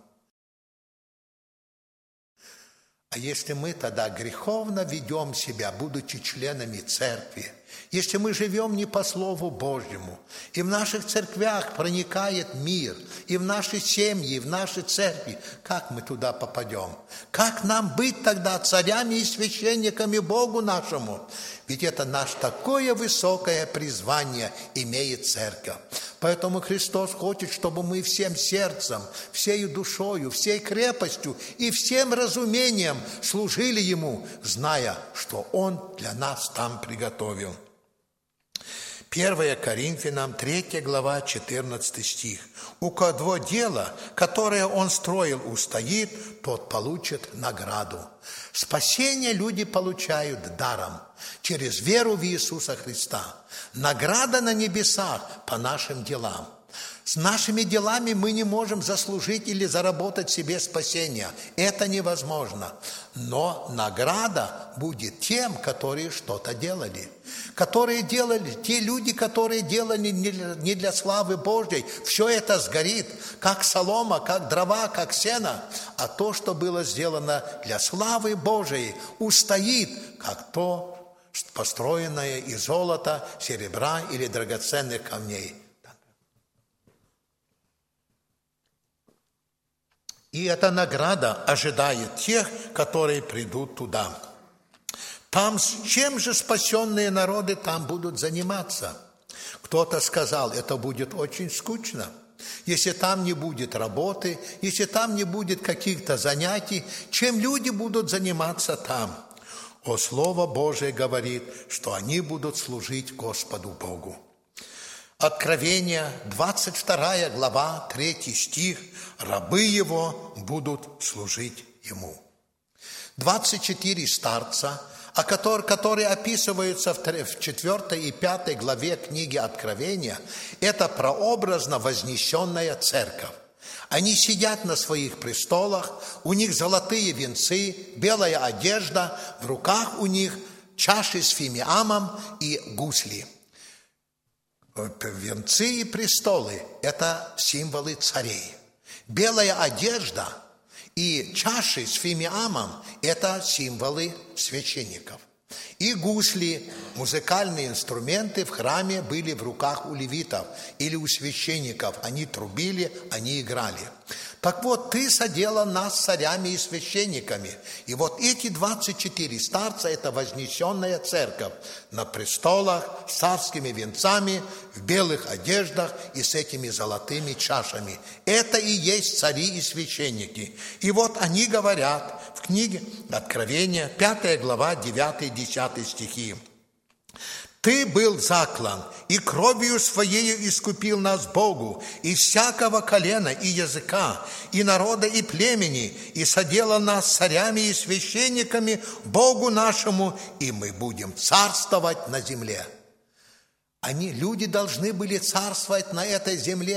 А если мы тогда греховно ведем себя, будучи членами церкви, если мы живем не по Слову Божьему, и в наших церквях проникает мир, и в наши семьи, и в наши церкви, как мы туда попадем? Как нам быть тогда царями и священниками Богу нашему? Ведь это наше такое высокое призвание имеет церковь. Поэтому Христос хочет, чтобы мы всем сердцем, всей душою, всей крепостью и всем разумением служили Ему, зная, что Он для нас там приготовил. первое Коринфянам, третья глава, четырнадцатый стих. «У кого дело, которое он строил, устоит, тот получит награду». Спасение люди получают даром, через веру в Иисуса Христа. Награда на небесах по нашим делам. С нашими делами мы не можем заслужить или заработать себе спасение. Это невозможно. Но награда будет тем, которые что-то делали. Которые делали, те люди, которые делали не для славы Божьей, все это сгорит, как солома, как дрова, как сено. А то, что было сделано для славы Божией, устоит, как то, построенное из золота, серебра или драгоценных камней. И эта награда ожидает тех, которые придут туда. Там с чем же спасенные народы там будут заниматься? Кто-то сказал, это будет очень скучно. Если там не будет работы, если там не будет каких-то занятий, чем люди будут заниматься там? О, Слово Божие говорит, что они будут служить Господу Богу. Откровение, двадцать вторая глава, третий стих. Рабы его будут служить ему. двадцать четыре старца, о которых, которые описываются в четвёртой и пятой главе книги Откровения, это прообразно вознесенная церковь. Они сидят на своих престолах, у них золотые венцы, белая одежда, в руках у них чаши с фимиамом и гусли. Венцы и престолы – это символы царей. Белая одежда и чаши с фимиамом – это символы священников. И гусли, музыкальные инструменты в храме были в руках у левитов или у священников. Они трубили, они играли. Так вот, ты соделал нас царями и священниками. И вот эти двадцать четыре старца – это вознесенная церковь на престолах с царскими венцами, в белых одеждах и с этими золотыми чашами. Это и есть цари и священники. И вот они говорят в книге Откровения, пятая глава, девятый-десятый стихи. «Ты был заклан, и кровью своею искупил нас Богу из всякого колена и языка, и народа, и племени, и соделал нас царями и священниками Богу нашему, и мы будем царствовать на земле». Они, люди должны были царствовать на этой земле.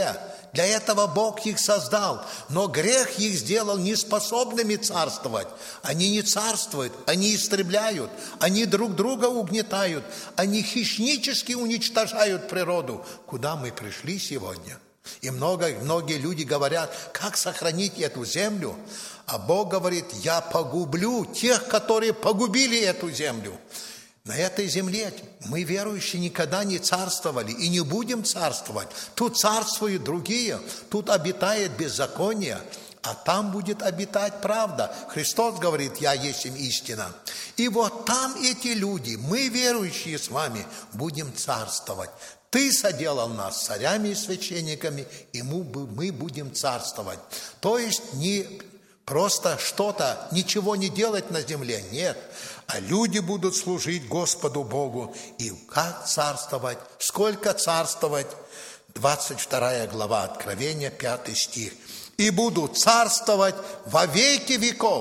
Для этого Бог их создал, но грех их сделал неспособными царствовать. Они не царствуют, они истребляют, они друг друга угнетают, они хищнически уничтожают природу. Куда мы пришли сегодня? И много, многие люди говорят, как сохранить эту землю? А Бог говорит, я погублю тех, которые погубили эту землю. На этой земле мы, верующие, никогда не царствовали и не будем царствовать. Тут царствуют другие, тут обитает беззаконие, а там будет обитать правда. Христос говорит, я есть им истина. И вот там эти люди, мы, верующие с вами, будем царствовать. Ты соделал нас царями и священниками, и мы, мы будем царствовать. То есть не просто что-то, ничего не делать на земле, нет. А люди будут служить Господу Богу. И как царствовать? Сколько царствовать? двадцать вторая глава Откровения, пятый стих. «И будут царствовать во веки веков».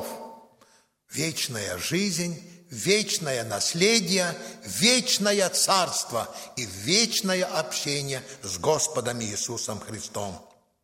Вечная жизнь, вечное наследие, вечное царство и вечное общение с Господом Иисусом Христом.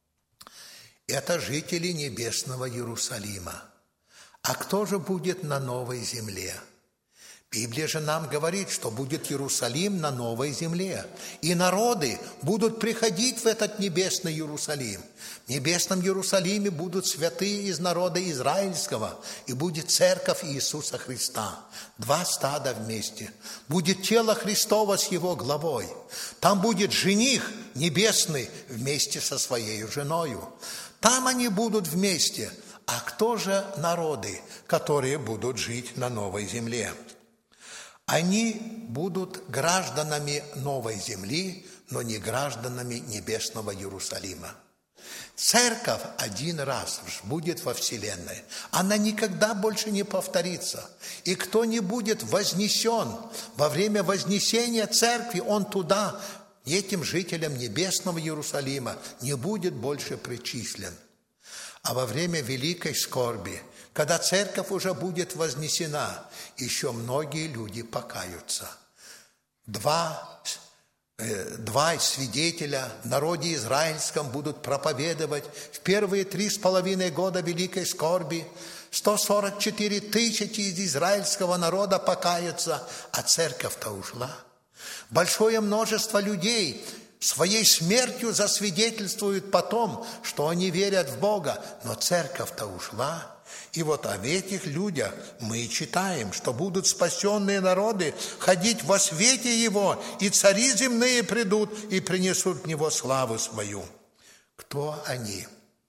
Это жители небесного Иерусалима. А кто же будет на новой земле? Библия же нам говорит, что будет Иерусалим на новой земле. И народы будут приходить в этот небесный Иерусалим. В небесном Иерусалиме будут святые из народа израильского, и будет церковь Иисуса Христа. Два стада вместе. Будет тело Христово с его главой. Там будет жених небесный вместе со своей женою. Там они будут вместе. А кто же народы, которые будут жить на новой земле? Они будут гражданами новой земли, но не гражданами небесного Иерусалима. Церковь один раз будет во вселенной. Она никогда больше не повторится. И кто не будет вознесен во время вознесения церкви, он туда, этим жителям небесного Иерусалима, не будет больше причислен. А во время великой скорби, когда церковь уже будет вознесена, еще многие люди покаются. Два, э, два свидетеля в народе израильском будут проповедовать в первые три с половиной года великой скорби. сто сорок четыре тысячи из израильского народа покаются, а церковь-то ушла. Большое множество людей своей смертью засвидетельствуют потом, что они верят в Бога, но церковь-то ушла. И вот об этих людях мы читаем, что будут спасенные народы ходить во свете Его, и цари земные придут и принесут в Него славу свою. Кто они?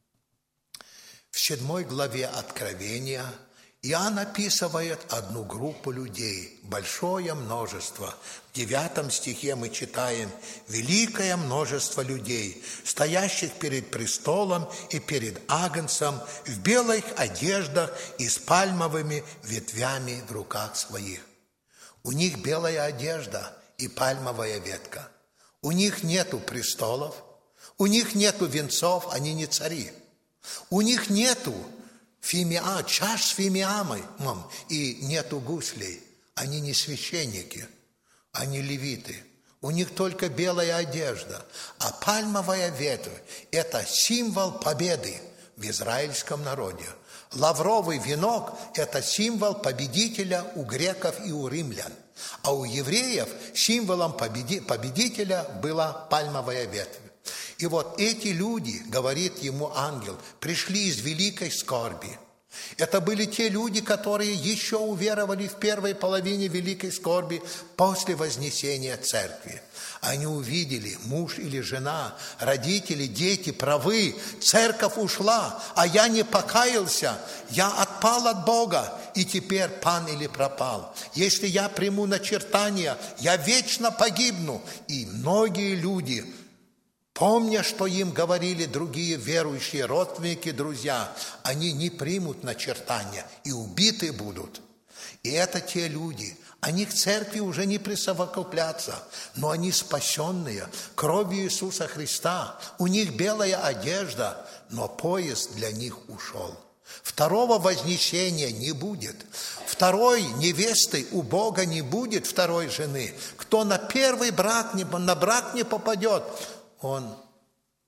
В седьмой главе Откровения Иоанн описывает одну группу людей, большое множество. В девятом стихе мы читаем: «Великое множество людей, стоящих перед престолом и перед Агнцем, в белых одеждах и с пальмовыми ветвями в руках своих». У них белая одежда и пальмовая ветка. У них нету престолов, у них нету венцов, они не цари. У них нету фимиа, чаш с фимиамой, и нету гуслей. Они не священники, они левиты. У них только белая одежда. А пальмовая ветвь – это символ победы в израильском народе. Лавровый венок – это символ победителя у греков и у римлян. А у евреев символом победителя была пальмовая ветвь. И вот эти люди, говорит ему ангел, пришли из великой скорби. Это были те люди, которые еще уверовали в первой половине великой скорби после вознесения церкви. Они увидели, муж или жена, родители, дети правы, церковь ушла, а я не покаялся, я отпал от Бога, и теперь пан или пропал. Если я приму начертание, я вечно погибну. И многие люди, помня, что им говорили другие верующие родственники, друзья, они не примут начертания и убиты будут. И это те люди, они к церкви уже не присовокуплятся, но они спасенные кровью Иисуса Христа. У них белая одежда, но поезд для них ушел. Второго вознесения не будет. Второй невесты у Бога не будет, второй жены. Кто на первый брак, на брак не попадет, он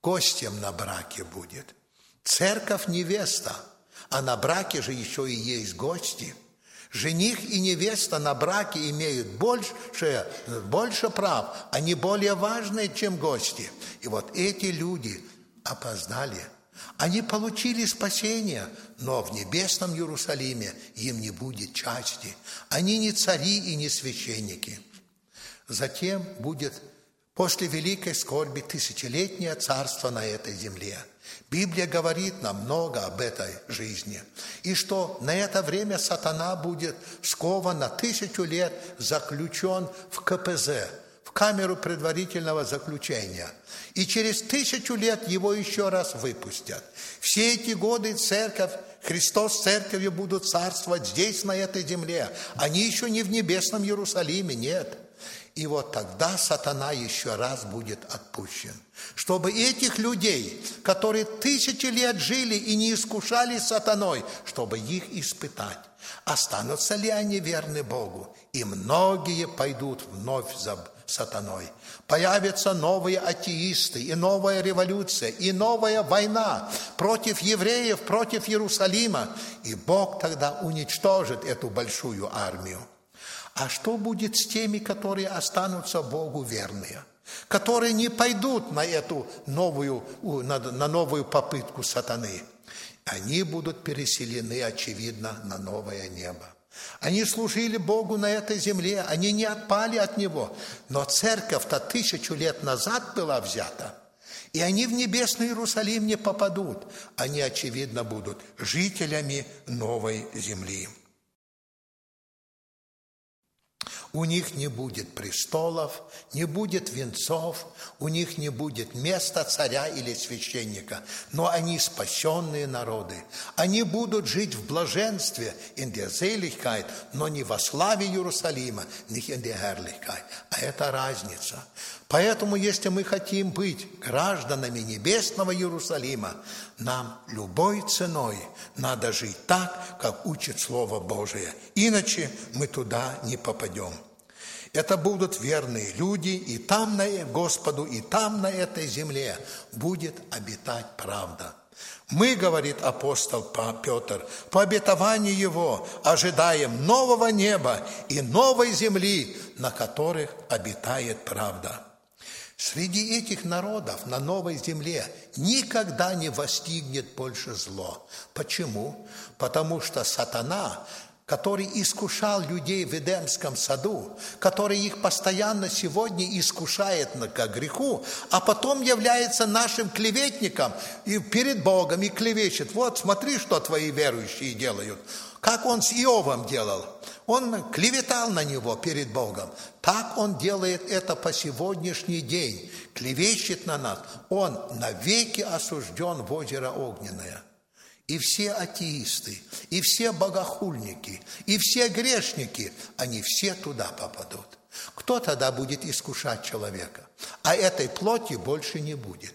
гостем на браке будет. Церковь невеста, а на браке же еще и есть гости. Жених и невеста на браке имеют больше, больше прав, они более важные, чем гости. И вот эти люди опоздали. Они получили спасение, но в небесном Иерусалиме им не будет части. Они не цари и не священники. Затем будет после великой скорби тысячелетнее царство на этой земле. Библия говорит нам много об этой жизни. И что на это время сатана будет скован на тысячу лет, заключен в ка пэ зэ, в камеру предварительного заключения. И через тысячу лет его еще раз выпустят. Все эти годы церковь, Христос с церковью будут царствовать здесь, на этой земле. Они еще не в небесном Иерусалиме, нет. И вот тогда сатана еще раз будет отпущен. Чтобы этих людей, которые тысячи лет жили и не искушали сатаной, чтобы их испытать, останутся ли они верны Богу. И многие пойдут вновь за сатаной. Появятся новые атеисты, и новая революция, и новая война против евреев, против Иерусалима. И Бог тогда уничтожит эту большую армию. А что будет с теми, которые останутся Богу верные, которые не пойдут на эту новую, на, на новую попытку сатаны? Они будут переселены, очевидно, на новое небо. Они служили Богу на этой земле, они не отпали от Него. Но церковь-то тысячу лет назад была взята, и они в небесный Иерусалим не попадут. Они, очевидно, будут жителями новой земли. У них не будет престолов, не будет венцов, у них не будет места царя или священника, но они спасенные народы. Они будут жить в блаженстве, in der Seligkeit, но не во славе Иерусалима, nicht in der Herrlichkeit. А это разница. Поэтому, если мы хотим быть гражданами небесного Иерусалима, нам любой ценой надо жить так, как учит Слово Божие. Иначе мы туда не попадем. Это будут верные люди, и там на Господу, и там на этой земле будет обитать правда. Мы, говорит апостол Петр, по обетованию Его ожидаем нового неба и новой земли, на которых обитает правда. Среди этих народов на новой земле никогда не достигнет больше зло. Почему? Потому что сатана, который искушал людей в Эдемском саду, который их постоянно сегодня искушает к греху, а потом является нашим клеветником и перед Богом и клевещет. Вот смотри, что твои верующие делают. Как он с Иовом делал. Он клеветал на него перед Богом. Так он делает это по сегодняшний день. Клевещет на нас. Он навеки осужден в озеро Огненное. И все атеисты, и все богохульники, и все грешники, они все туда попадут. Кто тогда будет искушать человека? А этой плоти больше не будет.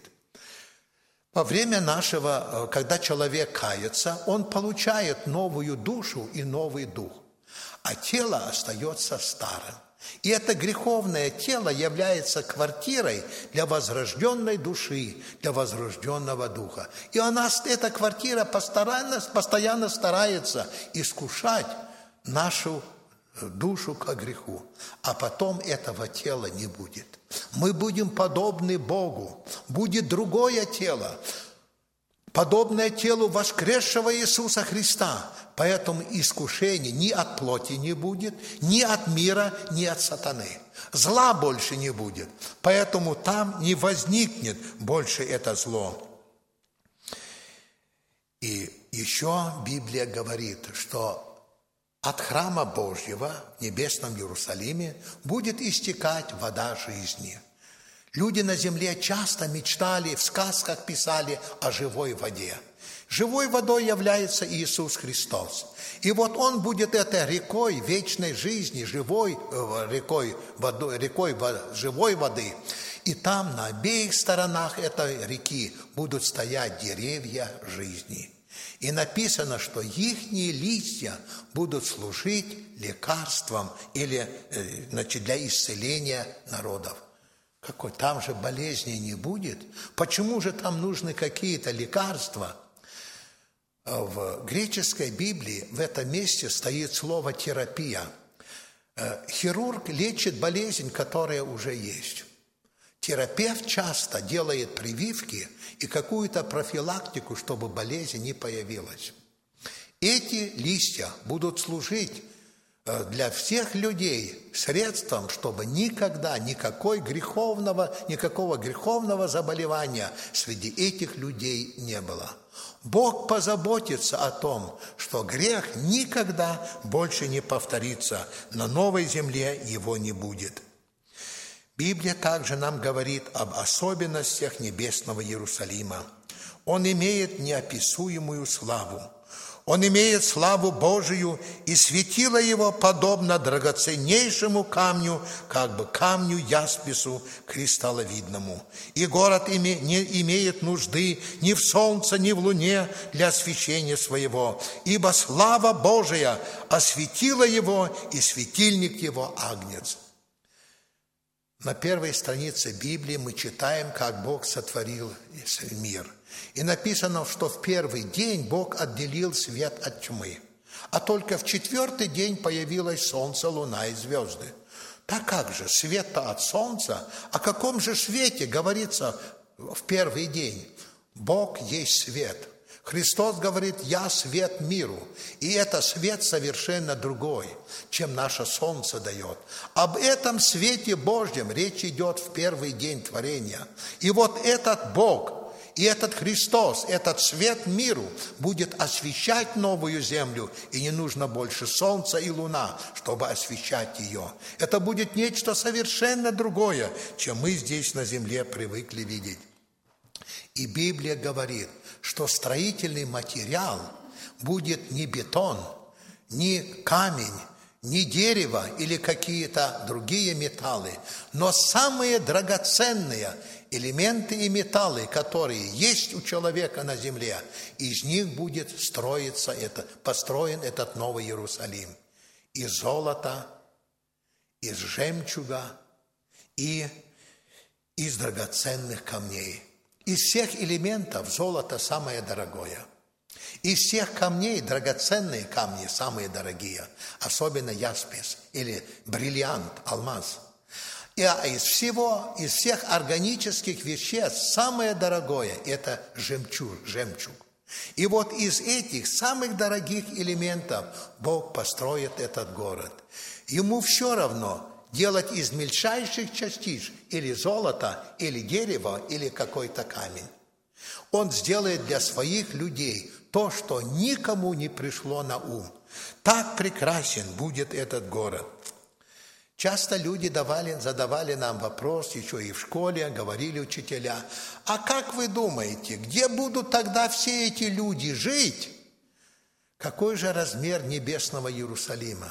Во время нашего, когда человек кается, он получает новую душу и новый дух, а тело остается старым. И это греховное тело является квартирой для возрожденной души, для возрожденного духа. И она, эта квартира постоянно, постоянно старается искушать нашу душу к греху. А потом этого тела не будет. Мы будем подобны Богу. Будет другое тело, подобное телу воскресшего Иисуса Христа. Поэтому искушения ни от плоти не будет, ни от мира, ни от сатаны. Зла больше не будет. Поэтому там не возникнет больше это зло. И еще Библия говорит, что от храма Божьего в небесном Иерусалиме будет истекать вода жизни. Люди на земле часто мечтали, в сказках писали о живой воде. Живой водой является Иисус Христос. И вот Он будет этой рекой вечной жизни, живой рекой, водой, рекой живой воды. И там на обеих сторонах этой реки будут стоять деревья жизни. И написано, что ихние листья будут служить лекарством или, значит, для исцеления народов. Какой? Там же болезней не будет. Почему же там нужны какие-то лекарства? В греческой Библии в этом месте стоит слово «терапия». Хирург лечит болезнь, которая уже есть. Терапевт часто делает прививки и какую-то профилактику, чтобы болезнь не появилась. Эти листья будут служить для всех людей средством, чтобы никогда никакой греховного, никакого греховного заболевания среди этих людей не было. Бог позаботится о том, что грех никогда больше не повторится, на новой земле его не будет. Библия также нам говорит об особенностях небесного Иерусалима. Он имеет неописуемую славу. Он имеет славу Божию, и светило его подобно драгоценнейшему камню, как бы камню яспису кристалловидному. И город име, не имеет нужды ни в солнце, ни в луне для освещения своего, ибо слава Божия осветила его, и светильник его агнец. На первой странице Библии мы читаем, как Бог сотворил мир. И написано, что в первый день Бог отделил свет от тьмы, а только в четвертый день появилось солнце, луна и звезды. Так как же свет-то от солнца? О каком же свете говорится в первый день? Бог есть свет. Христос говорит: «Я свет миру». И это свет совершенно другой, чем наше солнце дает. Об этом свете Божьем речь идет в первый день творения. И вот этот Бог и этот Христос, этот свет миру будет освещать новую землю, и не нужно больше солнца и луна, чтобы освещать ее. Это будет нечто совершенно другое, чем мы здесь на земле привыкли видеть. И Библия говорит, что строительный материал будет не бетон, не камень, не дерево или какие-то другие металлы, но самые драгоценные элементы и металлы, которые есть у человека на земле, из них будет строиться это, построен этот новый Иерусалим. Из золота, из жемчуга и из драгоценных камней. Из всех элементов золото самое дорогое. Из всех камней драгоценные камни самые дорогие, особенно яспис или бриллиант, алмаз. И из всего, из всех органических веществ самое дорогое – это жемчуг, жемчуг. И вот из этих самых дорогих элементов Бог построит этот город. Ему все равно делать из мельчайших частиц или золото, или дерево, или какой-то камень. Он сделает для своих людей то, что никому не пришло на ум. Так прекрасен будет этот город. Часто люди давали, задавали нам вопрос, еще и в школе, говорили учителя: а как вы думаете, где будут тогда все эти люди жить? Какой же размер небесного Иерусалима?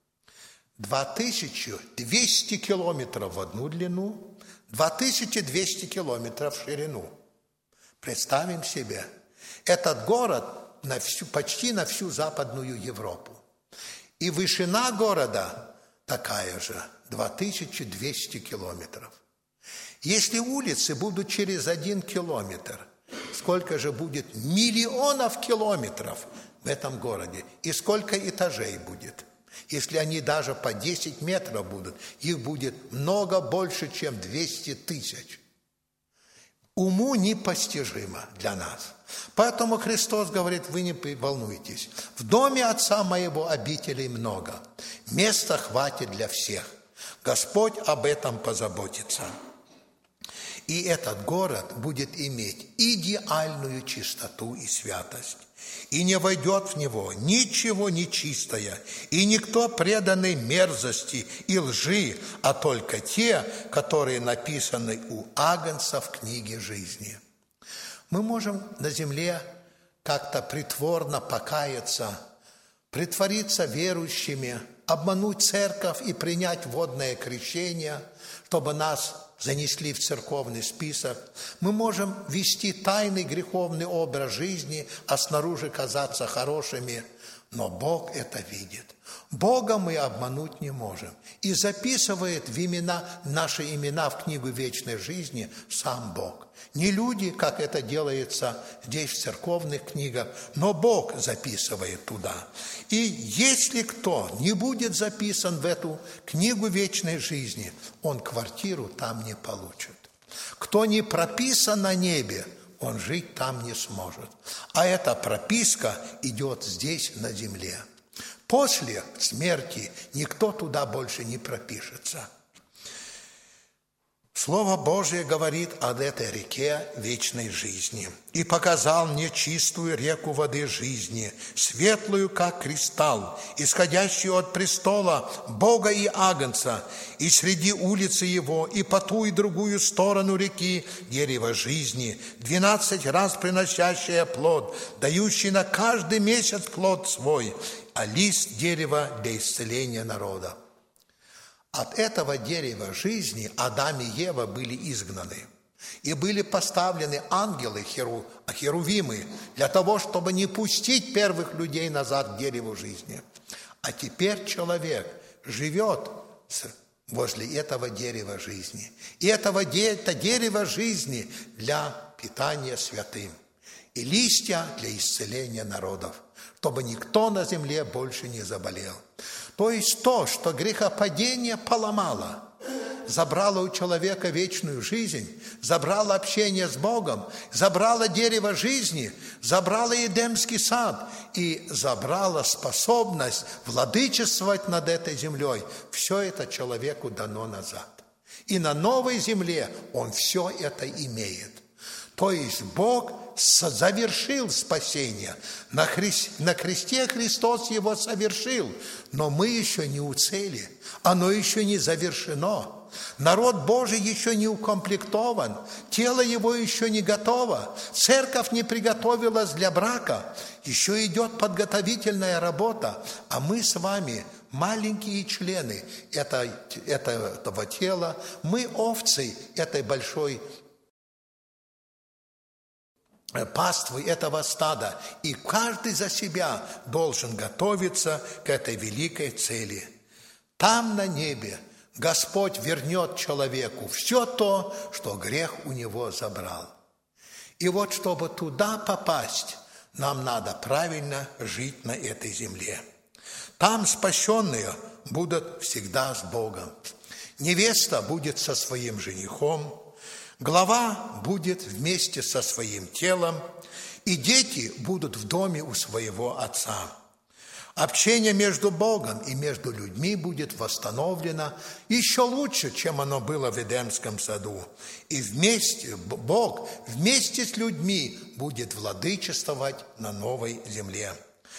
две тысячи двести километров в одну длину, две тысячи двести километров в ширину. Представим себе, этот город на всю, почти на всю Западную Европу. И вышина города такая же, две тысячи двести километров. Если улицы будут через один километр, сколько же будет миллионов километров в этом городе? И сколько этажей будет? Если они даже по десять метров будут, их будет много больше, чем двести тысяч. Уму непостижимо для нас. Поэтому Христос говорит: вы не волнуйтесь. В доме Отца моего обителей много. Места хватит для всех. Господь об этом позаботится. И этот город будет иметь идеальную чистоту и святость. И не войдет в него ничего нечистое, и никто преданный мерзости и лжи, а только те, которые написаны у Агнца в книге жизни. Мы можем на земле как-то притворно покаяться, притвориться верующими, обмануть церковь и принять водное крещение, чтобы нас занесли в церковный список. Мы можем вести тайный греховный образ жизни, а снаружи казаться хорошими. но Бог это видит. Бога мы обмануть не можем. И записывает в имена, наши имена в книгу вечной жизни сам Бог. Не люди, как это делается здесь в церковных книгах, но Бог записывает туда. И если кто не будет записан в эту книгу вечной жизни, он квартиру там не получит. Кто не прописан на небе, он жить там не сможет. А эта прописка идет здесь, на земле. После смерти никто туда больше не пропишется. Слово Божие говорит об этой реке вечной жизни. «И показал мне чистую реку воды жизни, светлую, как кристалл, исходящую от престола Бога и Агнца, и среди улицы его, и по ту и другую сторону реки дерево жизни, двенадцать раз приносящее плод, дающий на каждый месяц плод свой, а лист дерева для исцеления народа». От этого дерева жизни Адам и Ева были изгнаны. И были поставлены ангелы, херу, херувимы, для того, чтобы не пустить первых людей назад к дереву жизни. А теперь человек живет возле этого дерева жизни. И этого, это дерево жизни для питания святым. И листья для исцеления народов, чтобы никто на земле больше не заболел. То есть то, что грехопадение поломало, забрало у человека вечную жизнь, забрало общение с Богом, забрало дерево жизни, забрало Эдемский сад и забрало способность владычествовать над этой землей. Все это человеку дано назад. И на новой земле он все это имеет. То есть Бог завершил спасение. На, хри... на кресте Христос его совершил, но мы еще не у цели. Оно еще не завершено. Народ Божий еще не укомплектован. Тело его еще не готово. Церковь не приготовилась для брака. Еще идет подготовительная работа. А мы с вами маленькие члены этой, этого тела. Мы овцы этой большой паствы этого стада, и каждый за себя должен готовиться к этой великой цели. Там на небе Господь вернет человеку все то, что грех у него забрал. И вот, чтобы туда попасть, нам надо правильно жить на этой земле. Там спасенные будут всегда с Богом. Невеста будет со своим женихом, глава будет вместе со своим телом, и дети будут в доме у своего отца. Общение между Богом и между людьми будет восстановлено еще лучше, чем оно было в Эдемском саду. И вместе, Бог вместе с людьми будет владычествовать на новой земле.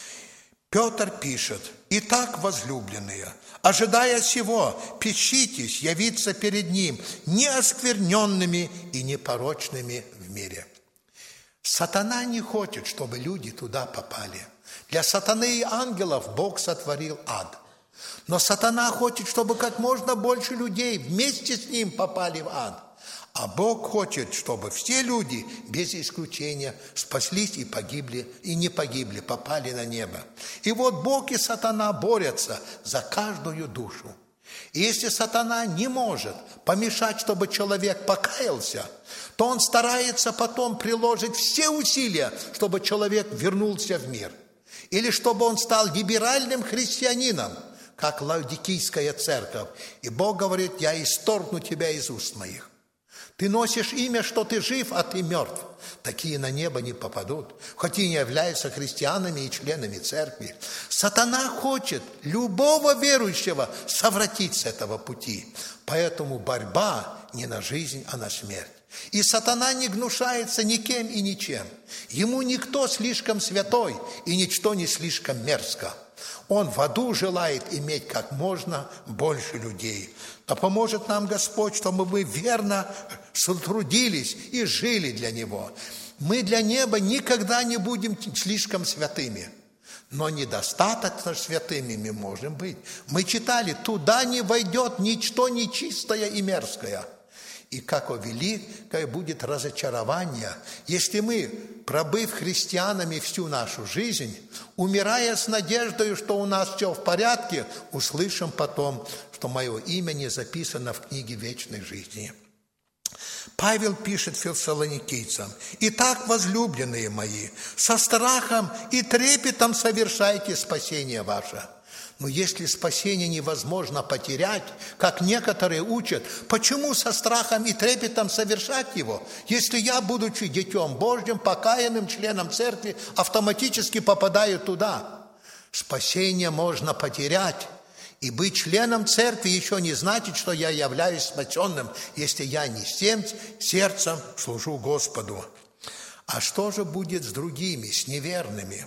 Петр пишет: «Итак, возлюбленные, ожидая сего, печитесь явиться перед Ним неоскверненными и непорочными в мире». Сатана не хочет, чтобы люди туда попали. Для сатаны и ангелов Бог сотворил ад. Но сатана хочет, чтобы как можно больше людей вместе с ним попали в ад. А Бог хочет, чтобы все люди, без исключения, спаслись и погибли, и не погибли, попали на небо. И вот Бог и сатана борются за каждую душу. И если сатана не может помешать, чтобы человек покаялся, то он старается потом приложить все усилия, чтобы человек вернулся в мир. Или чтобы он стал либеральным христианином, как Лаодикийская церковь. И Бог говорит: «Я исторгну тебя из уст моих». Ты носишь имя, что ты жив, а ты мертв. Такие на небо не попадут, хоть и не являются христианами и членами церкви. Сатана хочет любого верующего совратить с этого пути. Поэтому борьба не на жизнь, а на смерть. И сатана не гнушается никем и ничем. Ему никто слишком святой и ничто не слишком мерзко. Он в аду желает иметь как можно больше людей. Да поможет нам Господь, чтобы мы верно трудились и жили для Него. Мы для неба никогда не будем слишком святыми, но недостаточно святыми мы можем быть. Мы читали: туда не войдет ничто нечистое и мерзкое. И како великое будет разочарование, если мы, пробыв христианами всю нашу жизнь, умирая с надеждой, что у нас все в порядке, услышим потом, что мое имя не записано в книге вечной жизни. Павел пишет фессалоникийцам: «Итак, возлюбленные мои, со страхом и трепетом совершайте спасение ваше». Но если спасение невозможно потерять, как некоторые учат, почему со страхом и трепетом совершать его, если я, будучи детем Божьим, покаянным членом церкви, автоматически попадаю туда? Спасение можно потерять, и быть членом церкви еще не значит, что я являюсь спасенным, если я не всем сердцем служу Господу. А что же будет с другими, с неверными?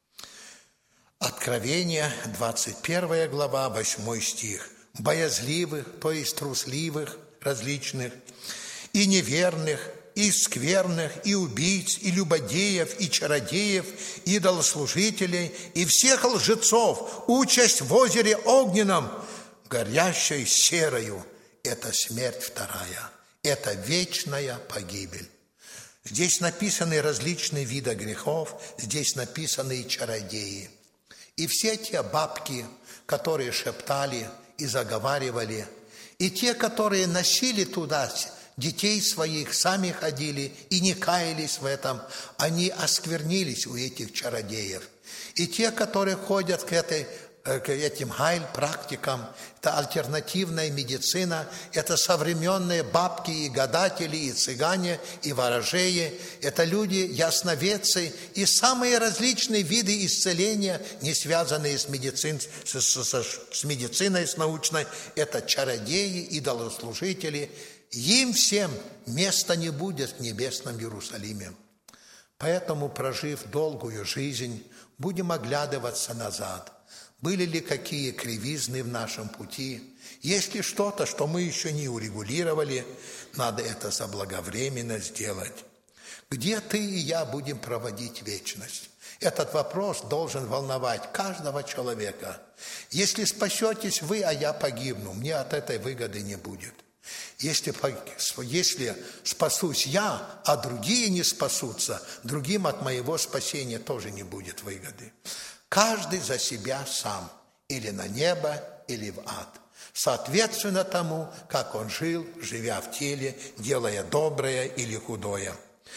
Откровение, двадцать первая глава, восьмой стих. «Боязливых, то есть трусливых, различных, и неверных, и скверных, и убийц, и любодеев, и чародеев, и идолослужителей, и всех лжецов, участь в озере огненном, горящей серою». Это смерть вторая, это вечная погибель. Здесь написаны различные виды грехов, здесь написаны и чародеи. И все те бабки, которые шептали и заговаривали, и те, которые носили туда детей своих, сами ходили и не каялись в этом, они осквернились у этих чародеев. И те, которые ходят к этой к этим хайль-практикам, это альтернативная медицина, это современные бабки и гадатели, и цыгане, и ворожеи, это люди, ясновидцы, и самые различные виды исцеления, не связанные с, медицин, с, с, с медициной, с научной, это чародеи, идолослужители. Им всем места не будет в небесном Иерусалиме. Поэтому, прожив долгую жизнь, будем оглядываться назад. Были ли какие кривизны в нашем пути? Есть ли что-то, что мы еще не урегулировали? Надо это заблаговременно сделать. Где ты и я будем проводить вечность? Этот вопрос должен волновать каждого человека. Если спасетесь вы, а я погибну, мне от этой выгоды не будет. Если, если спасусь я, а другие не спасутся, другим от моего спасения тоже не будет выгоды. Каждый за себя сам, или на небо, или в ад, соответственно тому, как он жил, живя в теле, делая доброе или худое.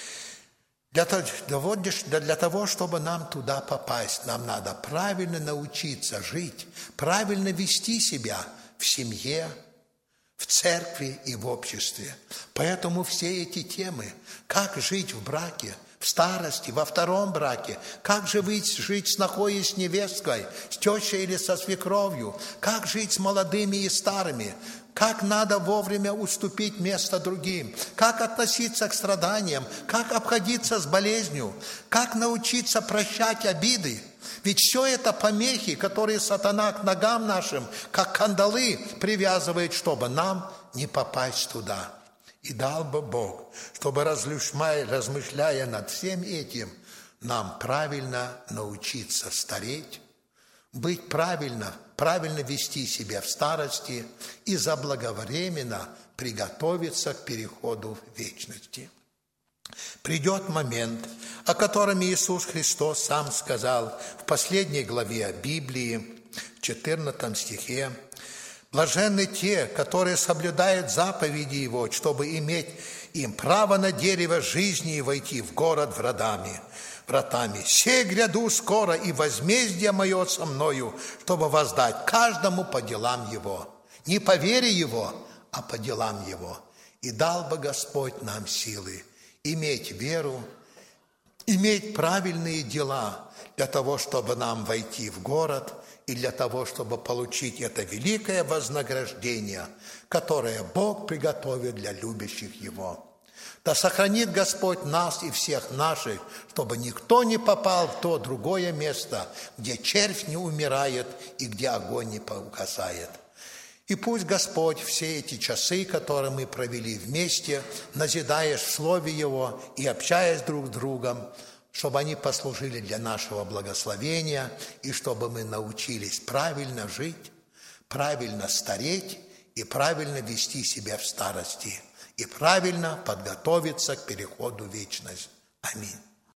Для того, для того, чтобы нам туда попасть, нам надо правильно научиться жить, правильно вести себя в семье, в церкви и в обществе. Поэтому все эти темы, как жить в браке, в старости, во втором браке, как же жить с нохой и с невесткой, с тещей или со свекровью, как жить с молодыми и старыми, как надо вовремя уступить место другим, как относиться к страданиям, как обходиться с болезнью, как научиться прощать обиды. Ведь все это помехи, которые сатана к ногам нашим, как кандалы, привязывает, чтобы нам не попасть туда. И дал бы Бог, чтобы, размышляя над всем этим, нам правильно научиться стареть, быть правильно, правильно вести себя в старости и заблаговременно приготовиться к переходу в вечности. Придет момент, о котором Иисус Христос сам сказал в последней главе Библии, в четырнадцатом стихе: «Блаженны те, которые соблюдают заповеди Его, чтобы иметь им право на дерево жизни и войти в город вратами. вратами. Се гряду скоро, и возмездие мое со мною, чтобы воздать каждому по делам его». Не по вере его, а по делам его. И дал бы Господь нам силы иметь веру, иметь правильные дела для того, чтобы нам войти в город, и для того, чтобы получить это великое вознаграждение, которое Бог приготовит для любящих Его. Да сохранит Господь нас и всех наших, чтобы никто не попал в то другое место, где червь не умирает и где огонь не угасает. И пусть Господь все эти часы, которые мы провели вместе, назидаясь в Слове Его и общаясь друг с другом, чтобы они послужили для нашего благословения, и чтобы мы научились правильно жить, правильно стареть и правильно вести себя в старости. и правильно подготовиться к переходу в вечность. Аминь.